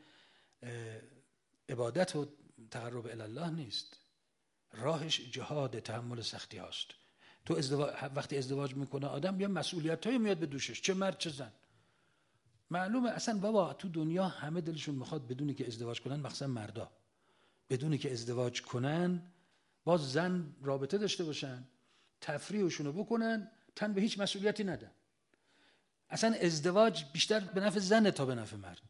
عبادت و تقرب الی الله نیست، راهش جهاد، تحمل سختی هاست. تو ازدواج وقتی ازدواج میکنه آدم یه مسئولیتایی میاد به دوشش، چه مرد چه زن. معلومه اصلا بابا تو دنیا همه دلشون میخواد بدونی که ازدواج کنن، مخصوصا مردا بدونی که ازدواج کنن با زن رابطه داشته باشن، تفریحشون رو بکنن، تن به هیچ مسئولیتی ندن. اصلا ازدواج بیشتر به نفع زنه تا به نفع مرد،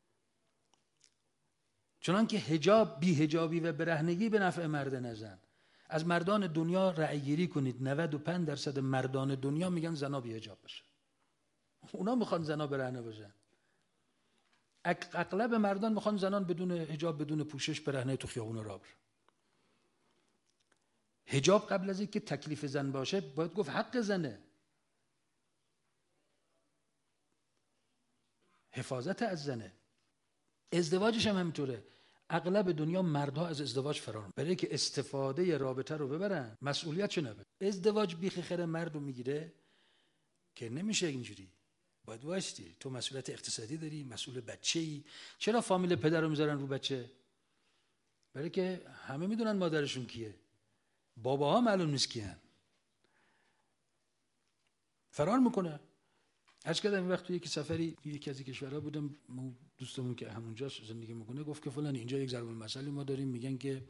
چنان که حجاب بی حجابی و برهنگی به نفع مرد نه زن. از مردان دنیا رأی گیری کنید، نود و پنج درصد مردان دنیا میگن زنا بی حجاب باشه، اونا میخوان زنا برهنه باشن. اغلب مردان میخوان زنان بدون حجاب بدون پوشش برهنه تو خیابون راه برن. حجاب قبل از اینکه تکلیف زن باشه باید گفت حق زنه، حفاظت از زنه. ازدواجش هم همینطوره. اغلب دنیا مردها از ازدواج فرار، برای که استفاده رابطه رو ببرن، مسئولیت چه نبره. ازدواج بیخ خیر مرد رو میگیره که نمیشه اینجوری، باید واسطی تو مسئولیت اقتصادی داری، مسئول بچه‌ای. چرا فامیل پدر رو میذارن رو بچه؟ برای که همه میدونن مادرشون کیه، باباها معلوم نیست کیان، فرار میکنه. هرچ کردم این وقت توی یکی سفری یکی از کشورها بودم، دوستمون که همونجا زندگی میکنه گفت که فلان اینجا یک ضرب المثلی ما داریم، میگن که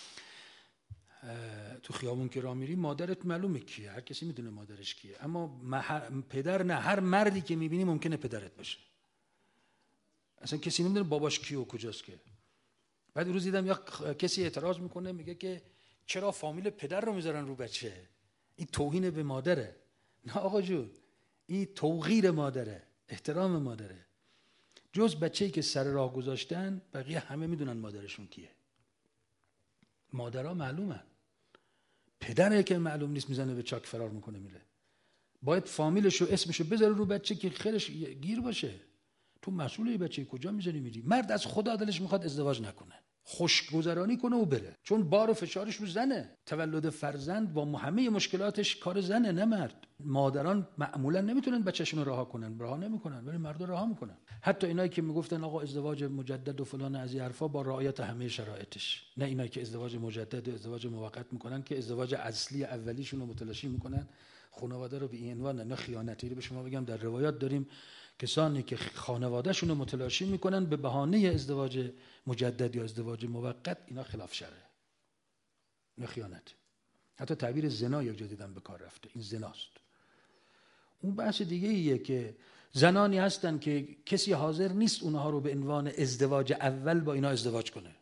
تو خیابون که راه میری مادرت معلومه کیه، هر کسی میدونه مادرش کیه، اما پدر نه، هر مردی که میبینی ممکنه پدرت باشه، اصلا کسی نمیدونه باباش کیه و کجاست که. بعد روز دیدم یا کسی اعتراض میکنه میگه که چرا فامیل پدر رو میذارن رو بچه، این توهین به مادره. نه آقا جون، این توقیر مادره، احترام مادره. جز بچه‌ای که سر راه گذاشتن بقیه همه میدونن مادرشون کیه. مادرها معلومن، پدره که معلوم نیست میزنه به چاک فرار میکنه میره. باید فامیلش و اسمشو بذاره رو بچه که خیرش گیر باشه. تو مسئول بچه کجا میذاری میری؟ مرد از خدا دلش میخواد ازدواج نکنه، خوشگذرانی کنه و بره، چون بار و فشارش رو زنه. تولد فرزند با همه مشکلاتش کار زنه نه مرد. مادران معمولا نمیتونن بچه‌شون رو رها کنن، رها نمیکنن، ولی مردا رها میکنن. حتی اینایی که میگفتن آقا ازدواج مجدد و فلان از این حرفا با رعایت همه شرایطش، نه اینایی که ازدواج مجدد و ازدواج موقت میکنن که ازدواج اصلی اولیشون رو متلاشی میکنن، خانواده رو به این عنوان نه خیانتی رو به شما بگم در روایات داریم کسانی که خانواده‌شون رو متلاشی میکنن به بهانه ازدواج مجدد یا ازدواج موقت، اینا خلاف شرعه، اینا خیانت. حتی تعبیر زنا یک جا دیدم به کار رفته، این زناست. اون بحث دیگه ایه که زنانی هستن که کسی حاضر نیست اونها رو به عنوان ازدواج اول با اینا ازدواج کنه،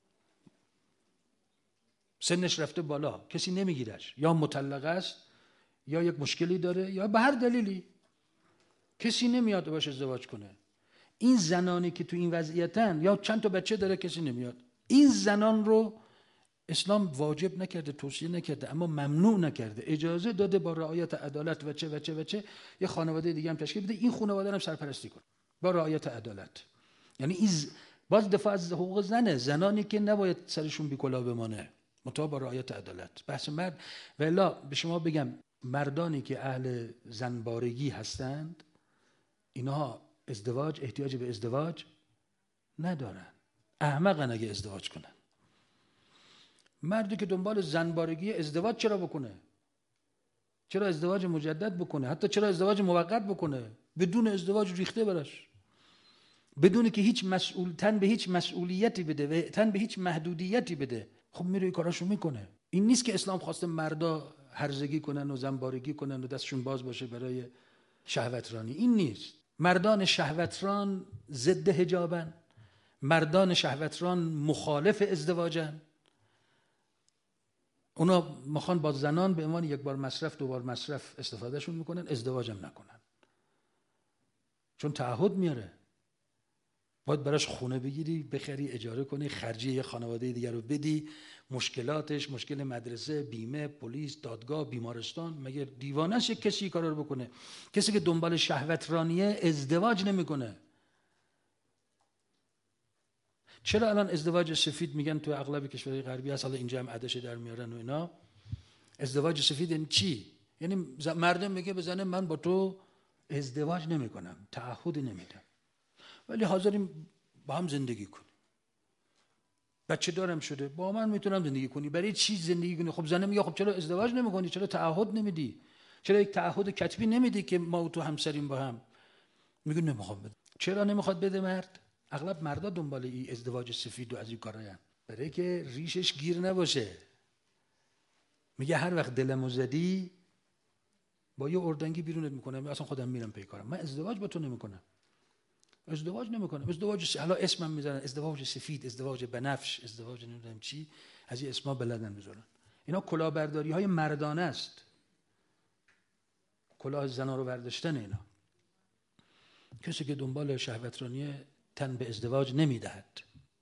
سنش رفته بالا، کسی نمیگیرش، یا مطلقه است یا یک مشکلی داره یا به هر دلیلی کسی نمیاد باش ازدواج کنه. این زنانی که تو این وضعیتن یا چند تا بچه داره کسی نمیاد، این زنان رو اسلام واجب نکرده، توصیه نکرده، اما ممنوع نکرده، اجازه داده با رعایت عدالت و چه و چه و چه یه خانواده دیگه هم تشکیل بده، این خانواده هم سرپرستی کنه با رعایت عدالت. یعنی این باز دفاع از حقوق زنه، زنانی که نباید سرشون بی کلاه بمانه مطابق با رعایت عدالت. بحث مرد و الا به شما بگم مردانی که اهل زنبارگی هستند اینها ازدواج احتیاج به ازدواج ندارن، احمقن اگه ازدواج کنن. مردی که دنبال زنبارگی ازدواج چرا بکنه؟ چرا ازدواج مجدد بکنه؟ حتی چرا ازدواج موقت بکنه؟ بدون ازدواج ریخته براش، بدون که هیچ مسئول تن به هیچ مسئولیتی بده و تن به هیچ محدودیتی بده. خب میره کاراشو میکنه. این نیست که اسلام خواسته مردا هرزگی کنن و زنبارگی کنن و دستشون باز باشه برای شهوترانی. این نیست. مردان شهوتران ضد حجابن، مردان شهوتران مخالف ازدواجن. اونا میخوان با زنان به عنوان یک بار مصرف دو بار مصرف استفادهشون میکنن، ازدواجم نکنن. چون تعهد میاره، باید براش خونه بگیری، بخری، اجاره کنی، خرجی یه خانواده دیگر رو بدی، مشکلاتش، مشکل مدرسه، بیمه، پلیس، دادگاه، بیمارستان. مگه دیوانه است کسی کارا رو بکنه؟ کسی که دنبال شهوترانیه ازدواج نمیکنه. چرا الان ازدواج سفید میگن تو اغلب کشورهای غربی هست، حالا اینجا هم عدش در میارن و اینا؟ ازدواج سفید یعنی چی؟ یعنی مردم میگه به زن من با تو ازدواج نمیکنم، تعهدی نمیدم، ولی حاضریم با هم زندگی کنیم. بچه دارم شده، با من میتونم زندگی کنی. برای چی زندگی کنی؟ خب زنه میگه خب چرا ازدواج نمیکنی؟ چرا تعهد نمیدی؟ چرا یک تعهد کتبی نمیدی که ما و تو همسریم با هم؟ میگه نمیخوام بده. چرا نمیخواد بده مرد؟ اغلب مردا دنبال این ازدواج سفید و از این کارایان، برای که ریشش گیر نباشه. میگه هر وقت دلمو زدی با یه اردنگی بیرونت میکنم، اصلا خودم میرم پی کارم، من ازدواج با تو نمیکنم. ازدواج نمیکنم. ازدواج س... حالا اسمم میذارن ازدواج سفید، ازدواج بنفش، ازدواج نمیدونم چی، از این اسما بلدن میذارن. اینا کلاهبرداری های مردانه است. کلاه زنا رو برداشتن اینا. کسی که دنبال شهوترانی تن به ازدواج نمیدهد.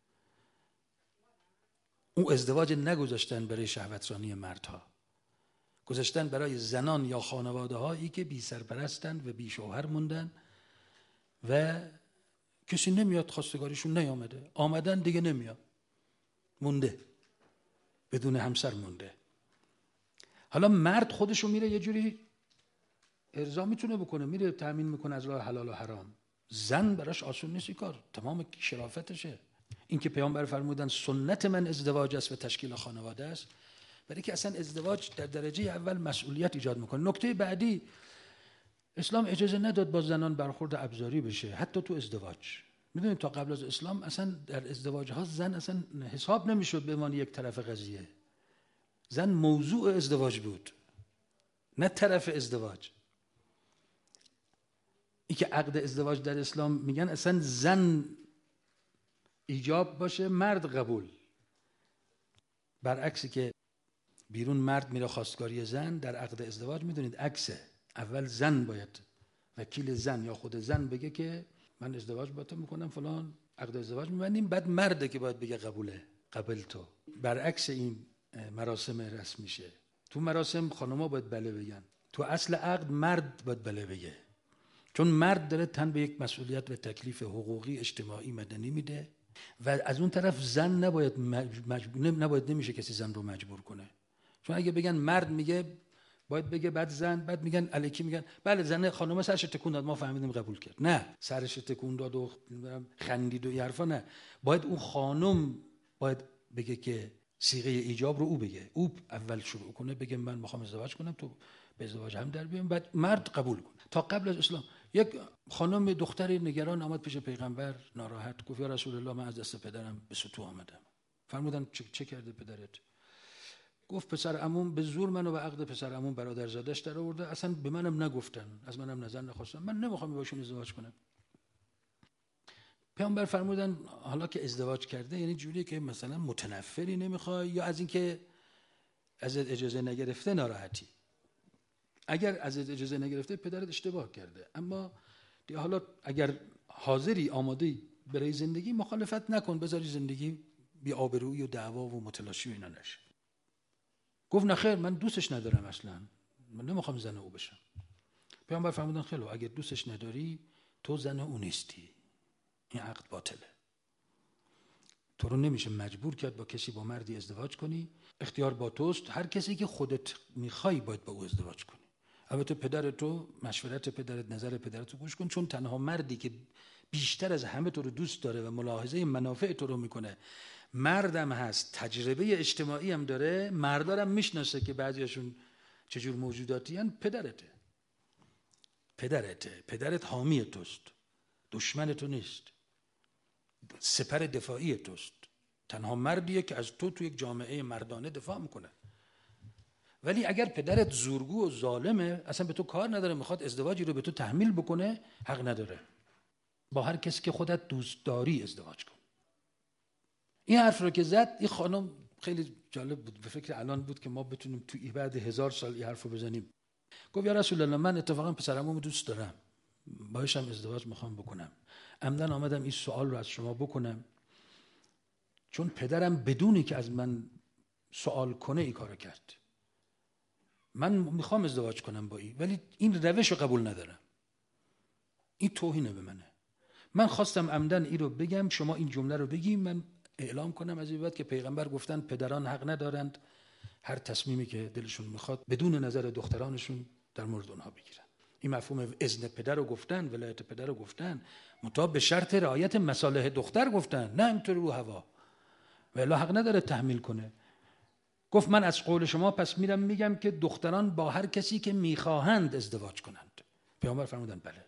اون ازدواج نگذاشتن برای شهوترانی مردها، گذاشتن برای زنان یا خانواده هایی که بی سرپرستند و بی شوهر موندن و کسی نمیاد، خواستگاریشون نیامده، آمدن دیگه نمیاد، مونده، بدون همسر مونده. حالا مرد خودشو میره یه جوری ارضا میتونه بکنه، میره تامین میکنه از راه حلال و حرام. زن براش آسون نیست کار، تمام شرافتشه. این که پیامبر فرمودن سنت من ازدواج است و تشکیل خانواده است، برای که اصلا ازدواج در درجه اول مسئولیت ایجاد میکنه. نکته بعدی، اسلام اجازه نداد با زنان برخورد ابزاری بشه، حتی تو ازدواج. میدونید تا قبل از اسلام اصلا در ازدواج ها زن اصلا حساب نمیشد به عنوان یک طرف قضیه. زن موضوع ازدواج بود، نه طرف ازدواج. این که عقد ازدواج در اسلام میگن اصلا زن ایجاب باشه مرد قبول، برعکسی که بیرون مرد میره خواستگاری زن، در عقد ازدواج میدونید عکسه. اول زن باید، وکیل زن یا خود زن بگه که من ازدواج با تو میکنم فلان، عقد ازدواج میبندیم، بعد مرده که باید بگه قبوله، قبل تو. برعکس این مراسم رسم میشه. تو مراسم خانوما باید بله بگن، تو اصل عقد مرد باید بله بگه، چون مرد داره تن به یک مسئولیت و تکلیف حقوقی، اجتماعی، مدنی میده و از اون طرف زن نباید مجبور، نباید نمیشه کسی زن رو مجبور کنه. چون اگه بگن مرد میگه باید بگه بعد زن، بعد میگن الکی میگن بله زن خانم سرش تکون داد ما فهمیدیم قبول کرد. نه، سرش تکون داد و خندید و این حرفا نه. باید اون خانم باید بگه که صیغه ایجاب رو او بگه، او اول شروع کنه بگه من میخوام ازدواج کنم، تو به ازدواج هم در بیام، بعد مرد قبول کنه. تا قبل از اسلام یک خانم دختری نگران آمد پیش پیغمبر ناراحت، گفت یا رسول الله من از دست پدرم به سطوح آمدم. فرمودن چه, چه کرده پدرت؟ گفت پسر عموم به زور منو به عقد پسر عموم برادرزادش در آورده، اصلا به منم نگفتن، از منم نظر نخواستن، من نمیخوام باشون ازدواج کنم. پیامبر فرمودن حالا که ازدواج کرده یعنی جوریه که مثلا متنفری نمیخوای یا از اینکه ازت اجازه نگرفته ناراحتی؟ اگر ازت اجازه نگرفته پدرت اشتباه کرده، اما دیگه حالا اگر حاضری آماده‌ای برای زندگی مخالفت نکن، بذاری زندگی بی آبرویی و دعوا و متلاشی و اینا نشه. گفت نه خیر من دوستش ندارم، اصلا من نمیخوام زن او بشم. پیامبر فرمودن خیلی اگر دوستش نداری تو زن او نیستی، این عقد باطله. تو رو نمیشه مجبور کرد با کسی با مردی ازدواج کنی، اختیار با توست. هر کسی که خودت میخوای باید با او ازدواج کنی. البته پدر تو، مشورت پدرت، نظر پدرت رو گوش کن، چون تنها مردی که بیشتر از همه تو رو دوست داره و ملاحظه منافع تو رو میکنه مردم هست، تجربه اجتماعی هم داره، مردارم میشناسه که بعضیاشون چجور موجوداتی هن. پدرته پدرته پدرت حامی توست، دشمن تو نیست، سپر دفاعی توست. تنها مردیه که از تو تو یک جامعه مردانه دفاع میکنه. ولی اگر پدرت زورگو و ظالمه، اصلا به تو کار نداره، میخواد ازدواجی رو به تو تحمیل بکنه، حق نداره. با هر کسی که خودت دوست داری ازدواج کن. این حرف رو که زد این خانم خیلی جالب بود. به فکر الان بود که ما بتونیم تو بعد هزار سال این حرف رو بزنیم. گفت یا رسول الله، من اتفاقا پسرمو دوست دارم، باهاش هم ازدواج میخوام بکنم. عمدن آمدم این سوال رو از شما بکنم، چون پدرم بدونی که از من سوال کنه این کارو کرد. من میخوام ازدواج کنم با این، ولی این روش رو قبول ندارم. این توهینه به منه. من خواستم عمدن این رو بگم، شما این جمله رو بگیم، من اعلام کنم از این بعد که پیغمبر گفتن پدران حق ندارند هر تصمیمی که دلشون میخواد بدون نظر دخترانشون در مورد اونها بگیرن. این مفهوم اذن پدر رو گفتن، ولایت پدر رو گفتن، منتها به شرط رعایت مصالح دختر گفتن، نه اینطور رو هوا. ولی حق نداره تحمیل کنه. گفت من از قول شما پس میرم میگم که دختران با هر کسی که میخواهند ازدواج کنند. پیامبر فرمودن بله.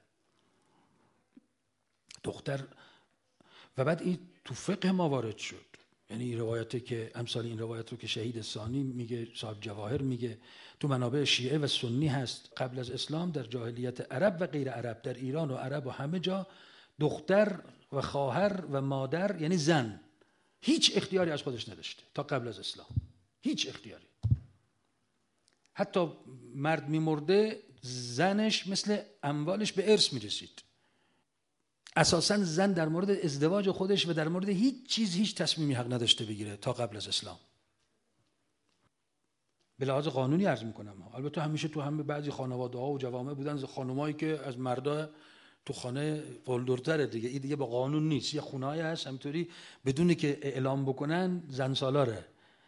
دختر و بعد این تو فقه ما وارد شد. یعنی این روایتی که امثال این روایت رو که شهید ثانی میگه، صاحب جواهر میگه، تو منابع شیعه و سنی هست. قبل از اسلام در جاهلیت عرب و غیر عرب، در ایران و عرب و همه جا، دختر و خواهر و مادر یعنی زن هیچ اختیاری از خودش نداشته تا قبل از اسلام. هیچ اختیاری. حتی مرد میمرده زنش مثل اموالش به ارث میرسید. اساساً زن در مورد ازدواج خودش و در مورد هیچ چیز هیچ تصمیمی حق نداشته بگیره تا قبل از اسلام. به لحاظ قانونی عرض میکنم. البته همیشه تو همه بعضی خانواده‌ها و جوامع بودن خانمایی که از مردا تو خانه قلدرتره دیگه. این دیگه با قانون نیست. یه خونه‌ای هست همینطوری بدونی که اعلام بکنن زن سالاره.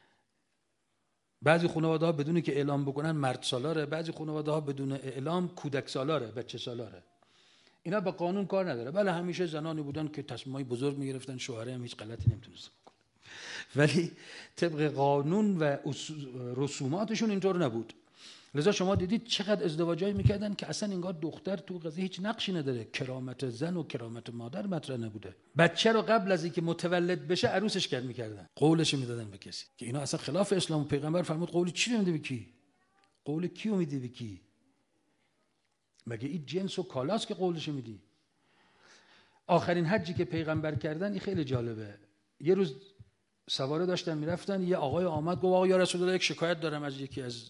بعضی خانواده‌ها بدونی که اعلام بکنن مرد سالاره. بعضی خانواده‌ها بدون اعلام کودک سالاره، بچه سالاره. اینا با قانون کار نداره. بله همیشه زنانی بودن که تصمیمای بزرگ میگرفتن، شوهره هم هیچ غلطی نمیتونست بکنه. ولی طبق قانون و رسوماتشون اینطور نبود. لذا شما دیدید چقدر ازدواجایی میکردن که اصلا انگار دختر تو قضیه هیچ نقشی نداره. کرامت زن و کرامت مادر مطرح نبوده. بچه رو قبل از اینکه متولد بشه عروسش کرد میکردن، قولش میدادن به کسی که اینا اصلا خلاف اسلام. و پیغمبر فرمود قول چی میدی به کی؟ قول کی میدی به کی؟ مگه این جنس و کالاست که قولش میدی؟ آخرین حجی که پیغمبر کردن این خیلی جالبه. یه روز سواره داشتن میرفتن، یه آقای آمد گفت آقا یا رسول الله یک شکایت دارم از یکی از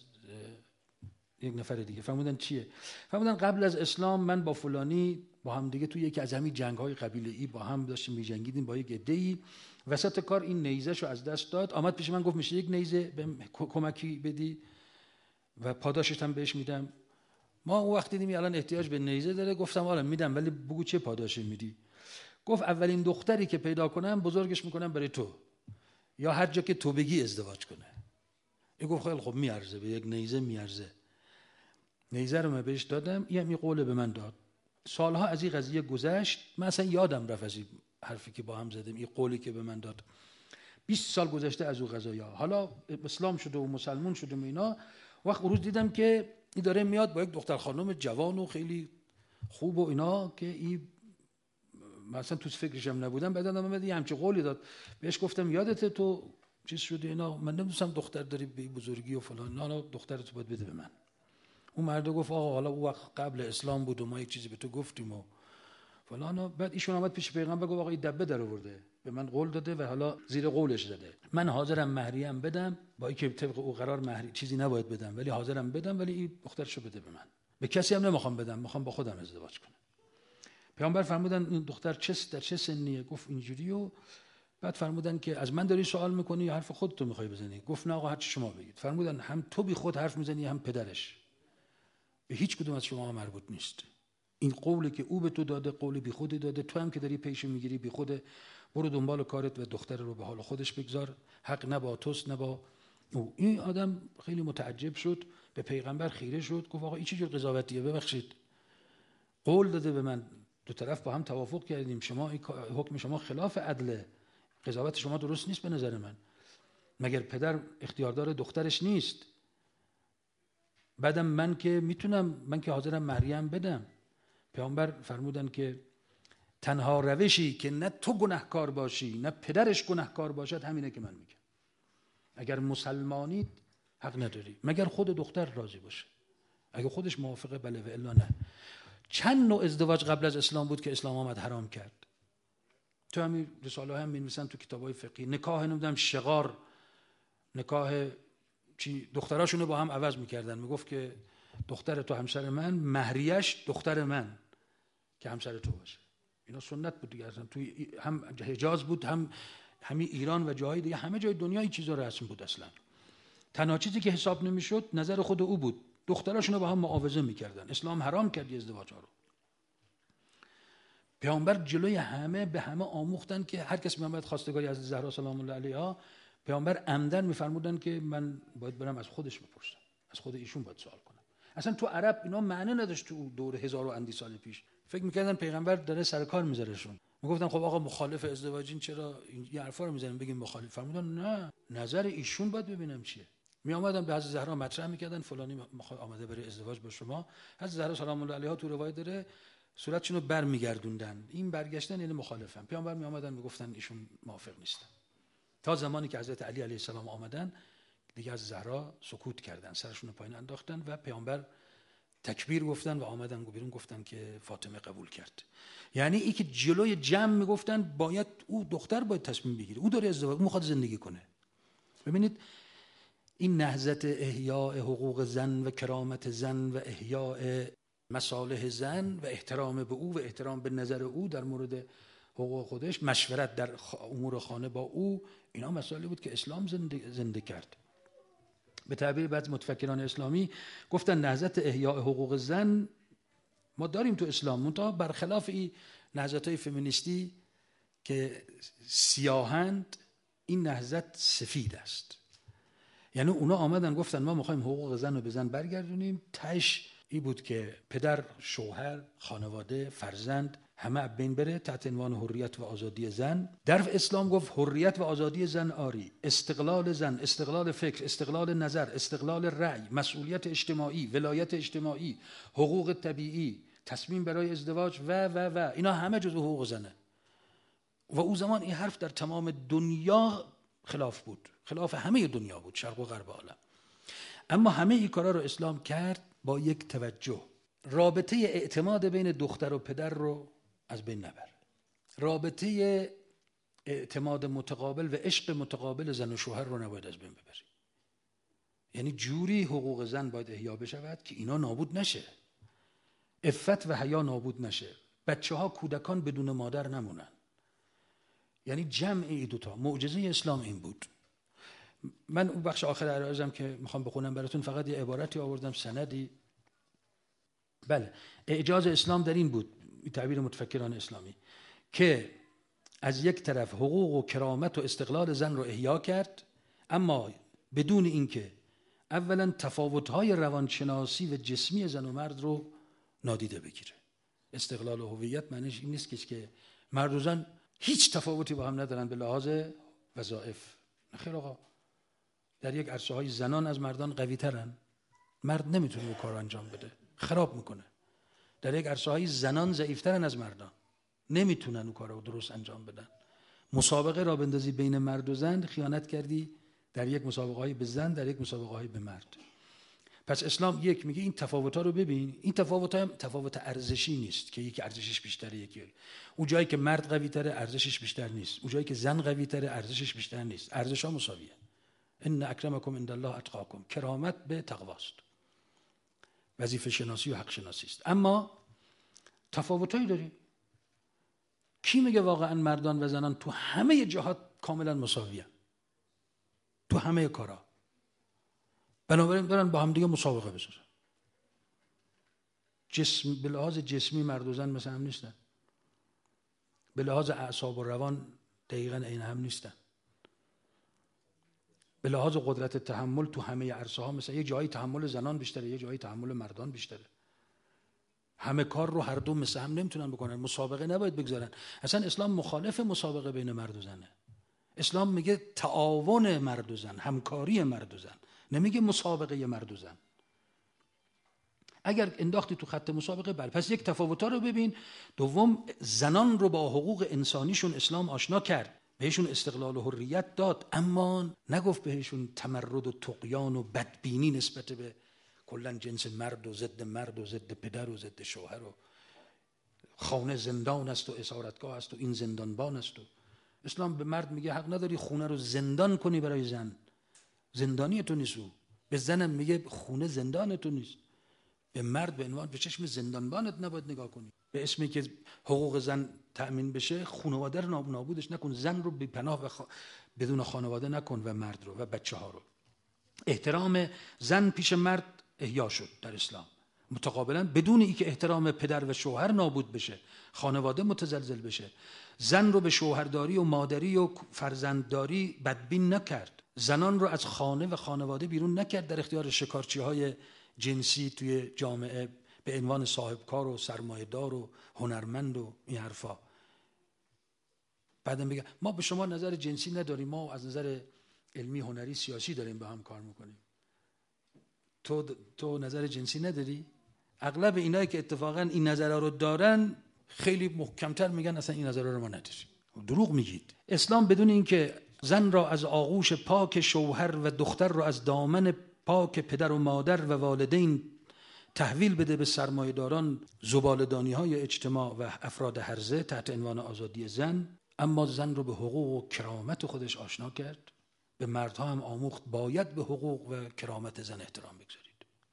یک نفر دیگه. فرمودن چیه؟ فرمودن قبل از اسلام من با فلانی با هم دیگه توی یکی از همین جنگ‌های قبیله‌ای با هم داشتیم می‌جنگیدیم با یک عده‌ای. وسط کار این نیزه‌شو از دست داد. آمد پیش من گفت میشه یک نیزه بهم کمکی بدی و پاداشش هم بهش میدم. ما اون وقت دیدیم الان احتیاج به نیزه داره. گفتم حالا میدم ولی بگو چه پاداشی میدی. گفت اولین دختری که پیدا کنم بزرگش میکنم برای تو، یا هر جا که تو بگی ازدواج کنه. این گفت خیلی خب میارزه، به یک نیزه میارزه. نیزه رو من بهش دادم. این می قول به من داد. سالها از این قضیه گذشت، من اصلا یادم رفت از این حرفی که با هم زدیم، این قولی که به من داد. بیست سال گذشته از اون قضایا. حالا اسلام شده و مسلمان شدم و اینا. وقت روز دیدم که این داره میاد با یک دختر خانم جوان و خیلی خوب و اینا که این مثلا تو فکرشم نبودم. بعدا اومد یه همچین قولی داد. بهش گفتم یادته تو چیز شده اینا؟ من نمی‌دونستم دختر داری به بزرگی و فلان. نه نه دخترت باید بده به من. اون مرد گفت آقا حالا اون وقت قبل اسلام بود و ما یک چیزی به تو گفتیم و فلان. بعد ایشون اومد پیش پیغمبر گفت آقا این دبه در آورده، به من قول داده و حالا زیر قولش زده. من حاضرم مهریم بدم، با اینکه طبق او قرار مهری چیزی نباید بدم، ولی حاضرم بدم، ولی این دخترشو بده به من. به کسی هم نمیخوام بدم، میخوام با خودم ازدواج کنم. پیامبر فرمودن این دختر چه در چه سنیه؟ گفت اینجوری. و بعد فرمودن که از من داری سوال میکنی یا حرف خودتو میخوای بزنی؟ گفت نه آقا هر چی شما بگید. فرمودن هم تو بی خود حرف میزنی هم پدرش، به هیچ کدوم از شما مربوط نیست. این قولی که او به تو داده قول بی خودی داده، تو هم که داری پیش میگیری بی خوده. برو دنبال کارت و دختر رو به حال خودش بگذار، حق نه با توست نه با او. این آدم خیلی متعجب شد، به پیغمبر خیره شد، گفت آقا این چه جور قضاوتیه؟ ببخشید قول داده به من، دو طرف با هم توافق کردیم، شما حکم شما خلاف عدله، قضاوت شما درست نیست به نظر من. مگر پدر اختیاردار دخترش نیست؟ بعدم من که میتونم، من که حاضرم مریم بدم. پیامبر فرمودن که تنها روشی که نه تو گناهکار باشی نه پدرش گناهکار باشد همینه که من میگم. اگر مسلمانید حق نداری مگر خود دختر راضی باشه. اگر خودش موافقه بله و الا نه. چند نوع ازدواج قبل از اسلام بود که اسلام آمد حرام کرد. تو همین رساله هم می‌نویسن، تو کتابای فقهی، نکاح نمیدونم شغار، نکاح چی، دختراشونو با هم عوض میکردن. میگفت که دختر تو همسر من، مهریش دختر من که همسر تو باشه. اینا سنت بود دیگه، اصلا توی هم حجاز بود، هم همین ایران و جاهای دیگه، همه جای دنیا این چیزا رسم بود. اصلا تنها چیزی که حساب نمیشد نظر خود او بود. دختراشونو با هم معاوضه میکردن. اسلام حرام کرد ازدواج ها رو. پیامبر جلوی همه به همه آموختن که هر کس میامد خواستگاری از زهرا سلام الله علیها، پیامبر عمدن میفرمودن که من باید برم از خودش بپرسم، از خود ایشون باید سوال کنم. اصلا تو عرب اینا معنی نداشت. تو دور هزار و اندی سال پیش فکر میکردن پیغمبر داره سر کار میذارهشون. میگفتن خب آقا مخالف ازدواجین، چرا این حرفا رو میزنن بگیم مخالف؟ فرمودن نه، نظر ایشون باید ببینم چیه. می اومدن به حضرت زهرا مطرح میکردن فلانی آمده برای ازدواج با شما. حضرت زهرا سلام الله علیها تو روایت داره صورتشون رو برمیگردوندن، این برگشتن یعنی مخالفن. پیامبر می اومدن میگفتن ایشون موافق نیستن. تا زمانی که حضرت علی علیه السلام آمدن دیگه از زهرا سکوت کردن، سرشون رو پایین انداختن و پیامبر تکبیر گفتن و آمدن بیرون گفتن که فاطمه قبول کرد. یعنی ای که جلوی جمع میگفتن باید او دختر باید تصمیم بگیره، او داره ازدواج، او میخواد زندگی کنه. ببینید این نهضت احیاء حقوق زن و کرامت زن و احیاء مصالح زن و احترام به او و احترام به نظر او در مورد حقوق خودش، مشورت در امور خانه با او، اینا مسائلی بود که اسلام زنده, زنده کرد. به تعبیر بعض متفکران اسلامی گفتن نهضت احیاء حقوق زن ما داریم تو اسلام، منتها برخلاف این نهضت‌های فمینیستی که سیاهند، این نهضت سفید است. یعنی اونا آمدن گفتن ما میخوایم حقوق زن رو به زن برگردونیم. تش ای بود که پدر، شوهر، خانواده، فرزند همه بین بره تحت عنوان حریت و آزادی زن. در اسلام گفت حریت و آزادی زن آری، استقلال زن، استقلال فکر، استقلال نظر، استقلال رأی، مسئولیت اجتماعی، ولایت اجتماعی، حقوق طبیعی، تصمیم برای ازدواج و و و اینا همه جزو حقوق زنه. و او زمان این حرف در تمام دنیا خلاف بود، خلاف همه دنیا بود، شرق و غرب عالم. اما همه این کارا رو اسلام کرد با یک توجه: رابطه اعتماد بین دختر و پدر رو از بین نبر. رابطه اعتماد متقابل و عشق متقابل زن و شوهر رو نباید از بین ببری. یعنی جوری حقوق زن باید احیا بشود که اینا نابود نشه، عفت و حیا نابود نشه، بچه ها کودکان بدون مادر نمونن. یعنی جمع این دوتا. معجزه اسلام این بود. من اون بخش آخر عرایزم که میخوام بخونم براتون فقط یه عبارتی آوردم، سندی. بله، اعجاز اسلام در این بود، تعبیر متفکران اسلامی، که از یک طرف حقوق و کرامت و استقلال زن رو احیا کرد، اما بدون اینکه اولا تفاوت‌های روانشناسی و جسمی زن و مرد رو نادیده بگیره. استقلال و هویت معنیش این نیست که مرد و زن هیچ تفاوتی با هم ندارن به لحاظ وظایف. خیر آقا، در یک عرصه های زنان از مردان قوی ترن، مرد نمیتونه اون کار انجام بده، خراب میکنه. در یک عرصه های زنان ضعیف ترن از مردان، نمیتونن اون کار رو درست انجام بدن. مسابقه را بندازی بین مرد و زن، خیانت کردی در یک مسابقه های به زن، در یک مسابقه های به مرد. پس اسلام یک میگه این تفاوت‌ها رو ببین. این تفاوت‌ها تفاوت ارزشی نیست که یکی ارزشش بیشتره یکی. اون جایی که مرد قوی تره ارزشش بیشتر نیست، اون جایی که زن قوی تره ارزشش بیشتر نیست. ارزش‌ها مساویه. ان اکرمکم عند الله اتقاکم. کرامت به تقواست، وظیفه شناسی و حق شناسی است. اما تفاوتایی داریم. کی میگه واقعا مردان و زنان تو همه جهات کاملا مساویه؟ تو همه کارا. بنابراین برن با هم دیگه مسابقه بسازن. جسم به لحاظ جسمی مرد و زن مثل هم نیستن. به لحاظ اعصاب و روان دقیقاً عین هم نیستن. به لحاظ قدرت تحمل تو همه عرصه ها مثلا یه جایی تحمل زنان بیشتره، یه جایی تحمل مردان بیشتره. همه کار رو هر دو مثل هم نمیتونن بکنن. مسابقه نباید بگذارن. اصلا اسلام مخالف مسابقه بین مرد و زنه. اسلام میگه تعاون مرد و زن، همکاری مرد و زن، نمیگه مسابقه مرد و زن. اگر انداختی تو خط مسابقه بله، پس یک تفاوت‌ها رو ببین. دوم، زنان رو با حقوق انسانیشون اسلام آشنا کرد، بهشون استقلال و حریت داد، اما نگفت بهشون تمرد و طغیان و بدبینی نسبت به کلا جنس مرد و ضد مرد و ضد پدر و ضد شوهر و خانه زندان است و اسارتگاه است و این زندانبان است. و اسلام به مرد میگه حق نداری خونه رو زندان کنی برای زن، زندانی تو نیست. او به زنم میگه خونه زندان تو نیست. به مرد به عنوان به چشم زندانبانت نباید نگاه کنی. به اسمی که حقوق زن تأمین بشه خانواده رو نابودش نکن، زن رو بی پناه و خ... بدون خانواده نکن و مرد رو و بچه ها رو. احترام زن پیش مرد احیا شد در اسلام، متقابلا بدون ای که احترام پدر و شوهر نابود بشه، خانواده متزلزل بشه. زن رو به شوهرداری و مادری و فرزندداری بدبین نکرد. زنان رو از خانه و خانواده بیرون نکرد در اختیار شکارچی های جنسی توی جامعه به عنوان صاحبکار و سرمایه‌دار و هنرمند و این حرفا. بعدم بگه ما به شما نظر جنسی نداریم، ما از نظر علمی هنری سیاسی داریم با هم کار میکنیم. تو تو نظر جنسی نداری؟ اغلب اینایی که اتفاقا این نظرها رو دارن خیلی محکمتر میگن اصلا این نظرها رو ما نداریم. دروغ میگید. اسلام بدون اینکه زن را از آغوش پاک شوهر و دختر را از دامن پاک پدر و مادر و والدین تحویل بده به سرمایه‌داران، زباله‌دانی‌های اجتماع و افراد هرزه تحت عنوان آزادی زن، اما زن رو به حقوق و کرامت خودش آشنا کرد. به مردها هم آموخت باید به حقوق و کرامت زن احترام بگذارید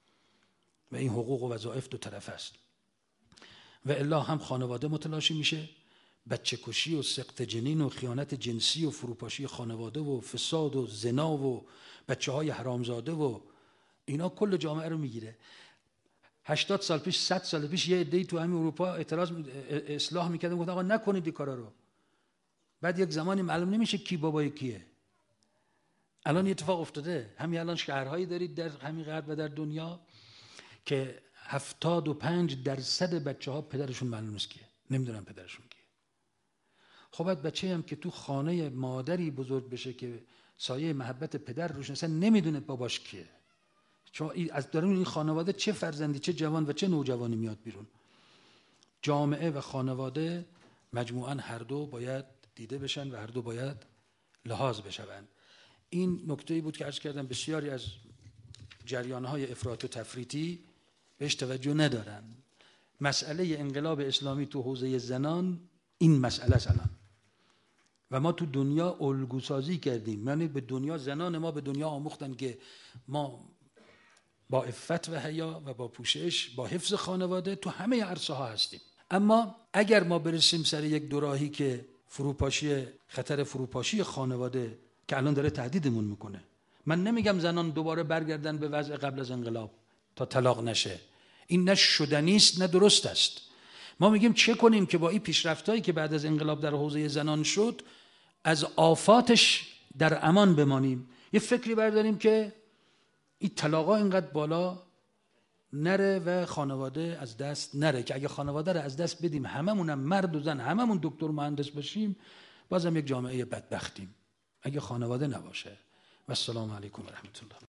و این حقوق و وظایف دو طرف است و الا هم خانواده متلاشی میشه. بچه کشی و سقط جنین و خیانت جنسی و فروپاشی خانواده و فساد و زنا و بچه های حرامزاده و اینا کل جامعه رو میگیره. هشتاد سال پیش، صد سال پیش یه عده‌ای تو همین اروپا اعتراض اصلاح میکردن، گفتن آقا نکنید این کارا رو. بعد یک زمانی معلوم نمیشه کی بابای کیه. الان اتفاق افتاده، همین الان شهرهایی دارید در همین غرب و در دنیا که هفتاد و پنج درصد بچه ها پدرشون معلوم نیست کیه، نمیدونن پدرشون کیه. خب بعد بچه هم که تو خانه مادری بزرگ بشه که سایه محبت پدر روش اصلا نمیدونه باباش کیه، چون از درون این خانواده چه فرزندی، چه جوان و چه نوجوانی میاد بیرون. جامعه و خانواده مجموعاً هر دو باید دیده بشن و هر دو باید لحاظ بشوند. این نکته‌ای بود که عرض کردم بسیاری از جریان‌های افراط و تفریطی بهش توجه ندارن. مسئله انقلاب اسلامی تو حوزه زنان این مسئله است الان و ما تو دنیا الگوسازی کردیم. یعنی به دنیا، زنان ما به دنیا آموختن که ما با عفت و حیا و با پوشش، با حفظ خانواده تو همه عرصه ها هستیم. اما اگر ما برسیم سر یک دوراهی که فروپاشی، خطر فروپاشی خانواده که الان داره تهدیدمون میکنه، من نمیگم زنان دوباره برگردن به وضع قبل از انقلاب تا طلاق نشه، این نه شدنی است نه درست است. ما میگیم چه کنیم که با این پیشرفتایی که بعد از انقلاب در حوزه زنان شد از آفاتش در امان بمانیم. یه فکری برداریم که این طلاقا اینقدر بالا نره و خانواده از دست نره، که اگه خانواده رو از دست بدیم هممونم مرد و زن هممون دکتر مهندس باشیم بازم یک جامعه بدبختیم، اگه خانواده نباشه. و السلام علیکم و رحمت الله.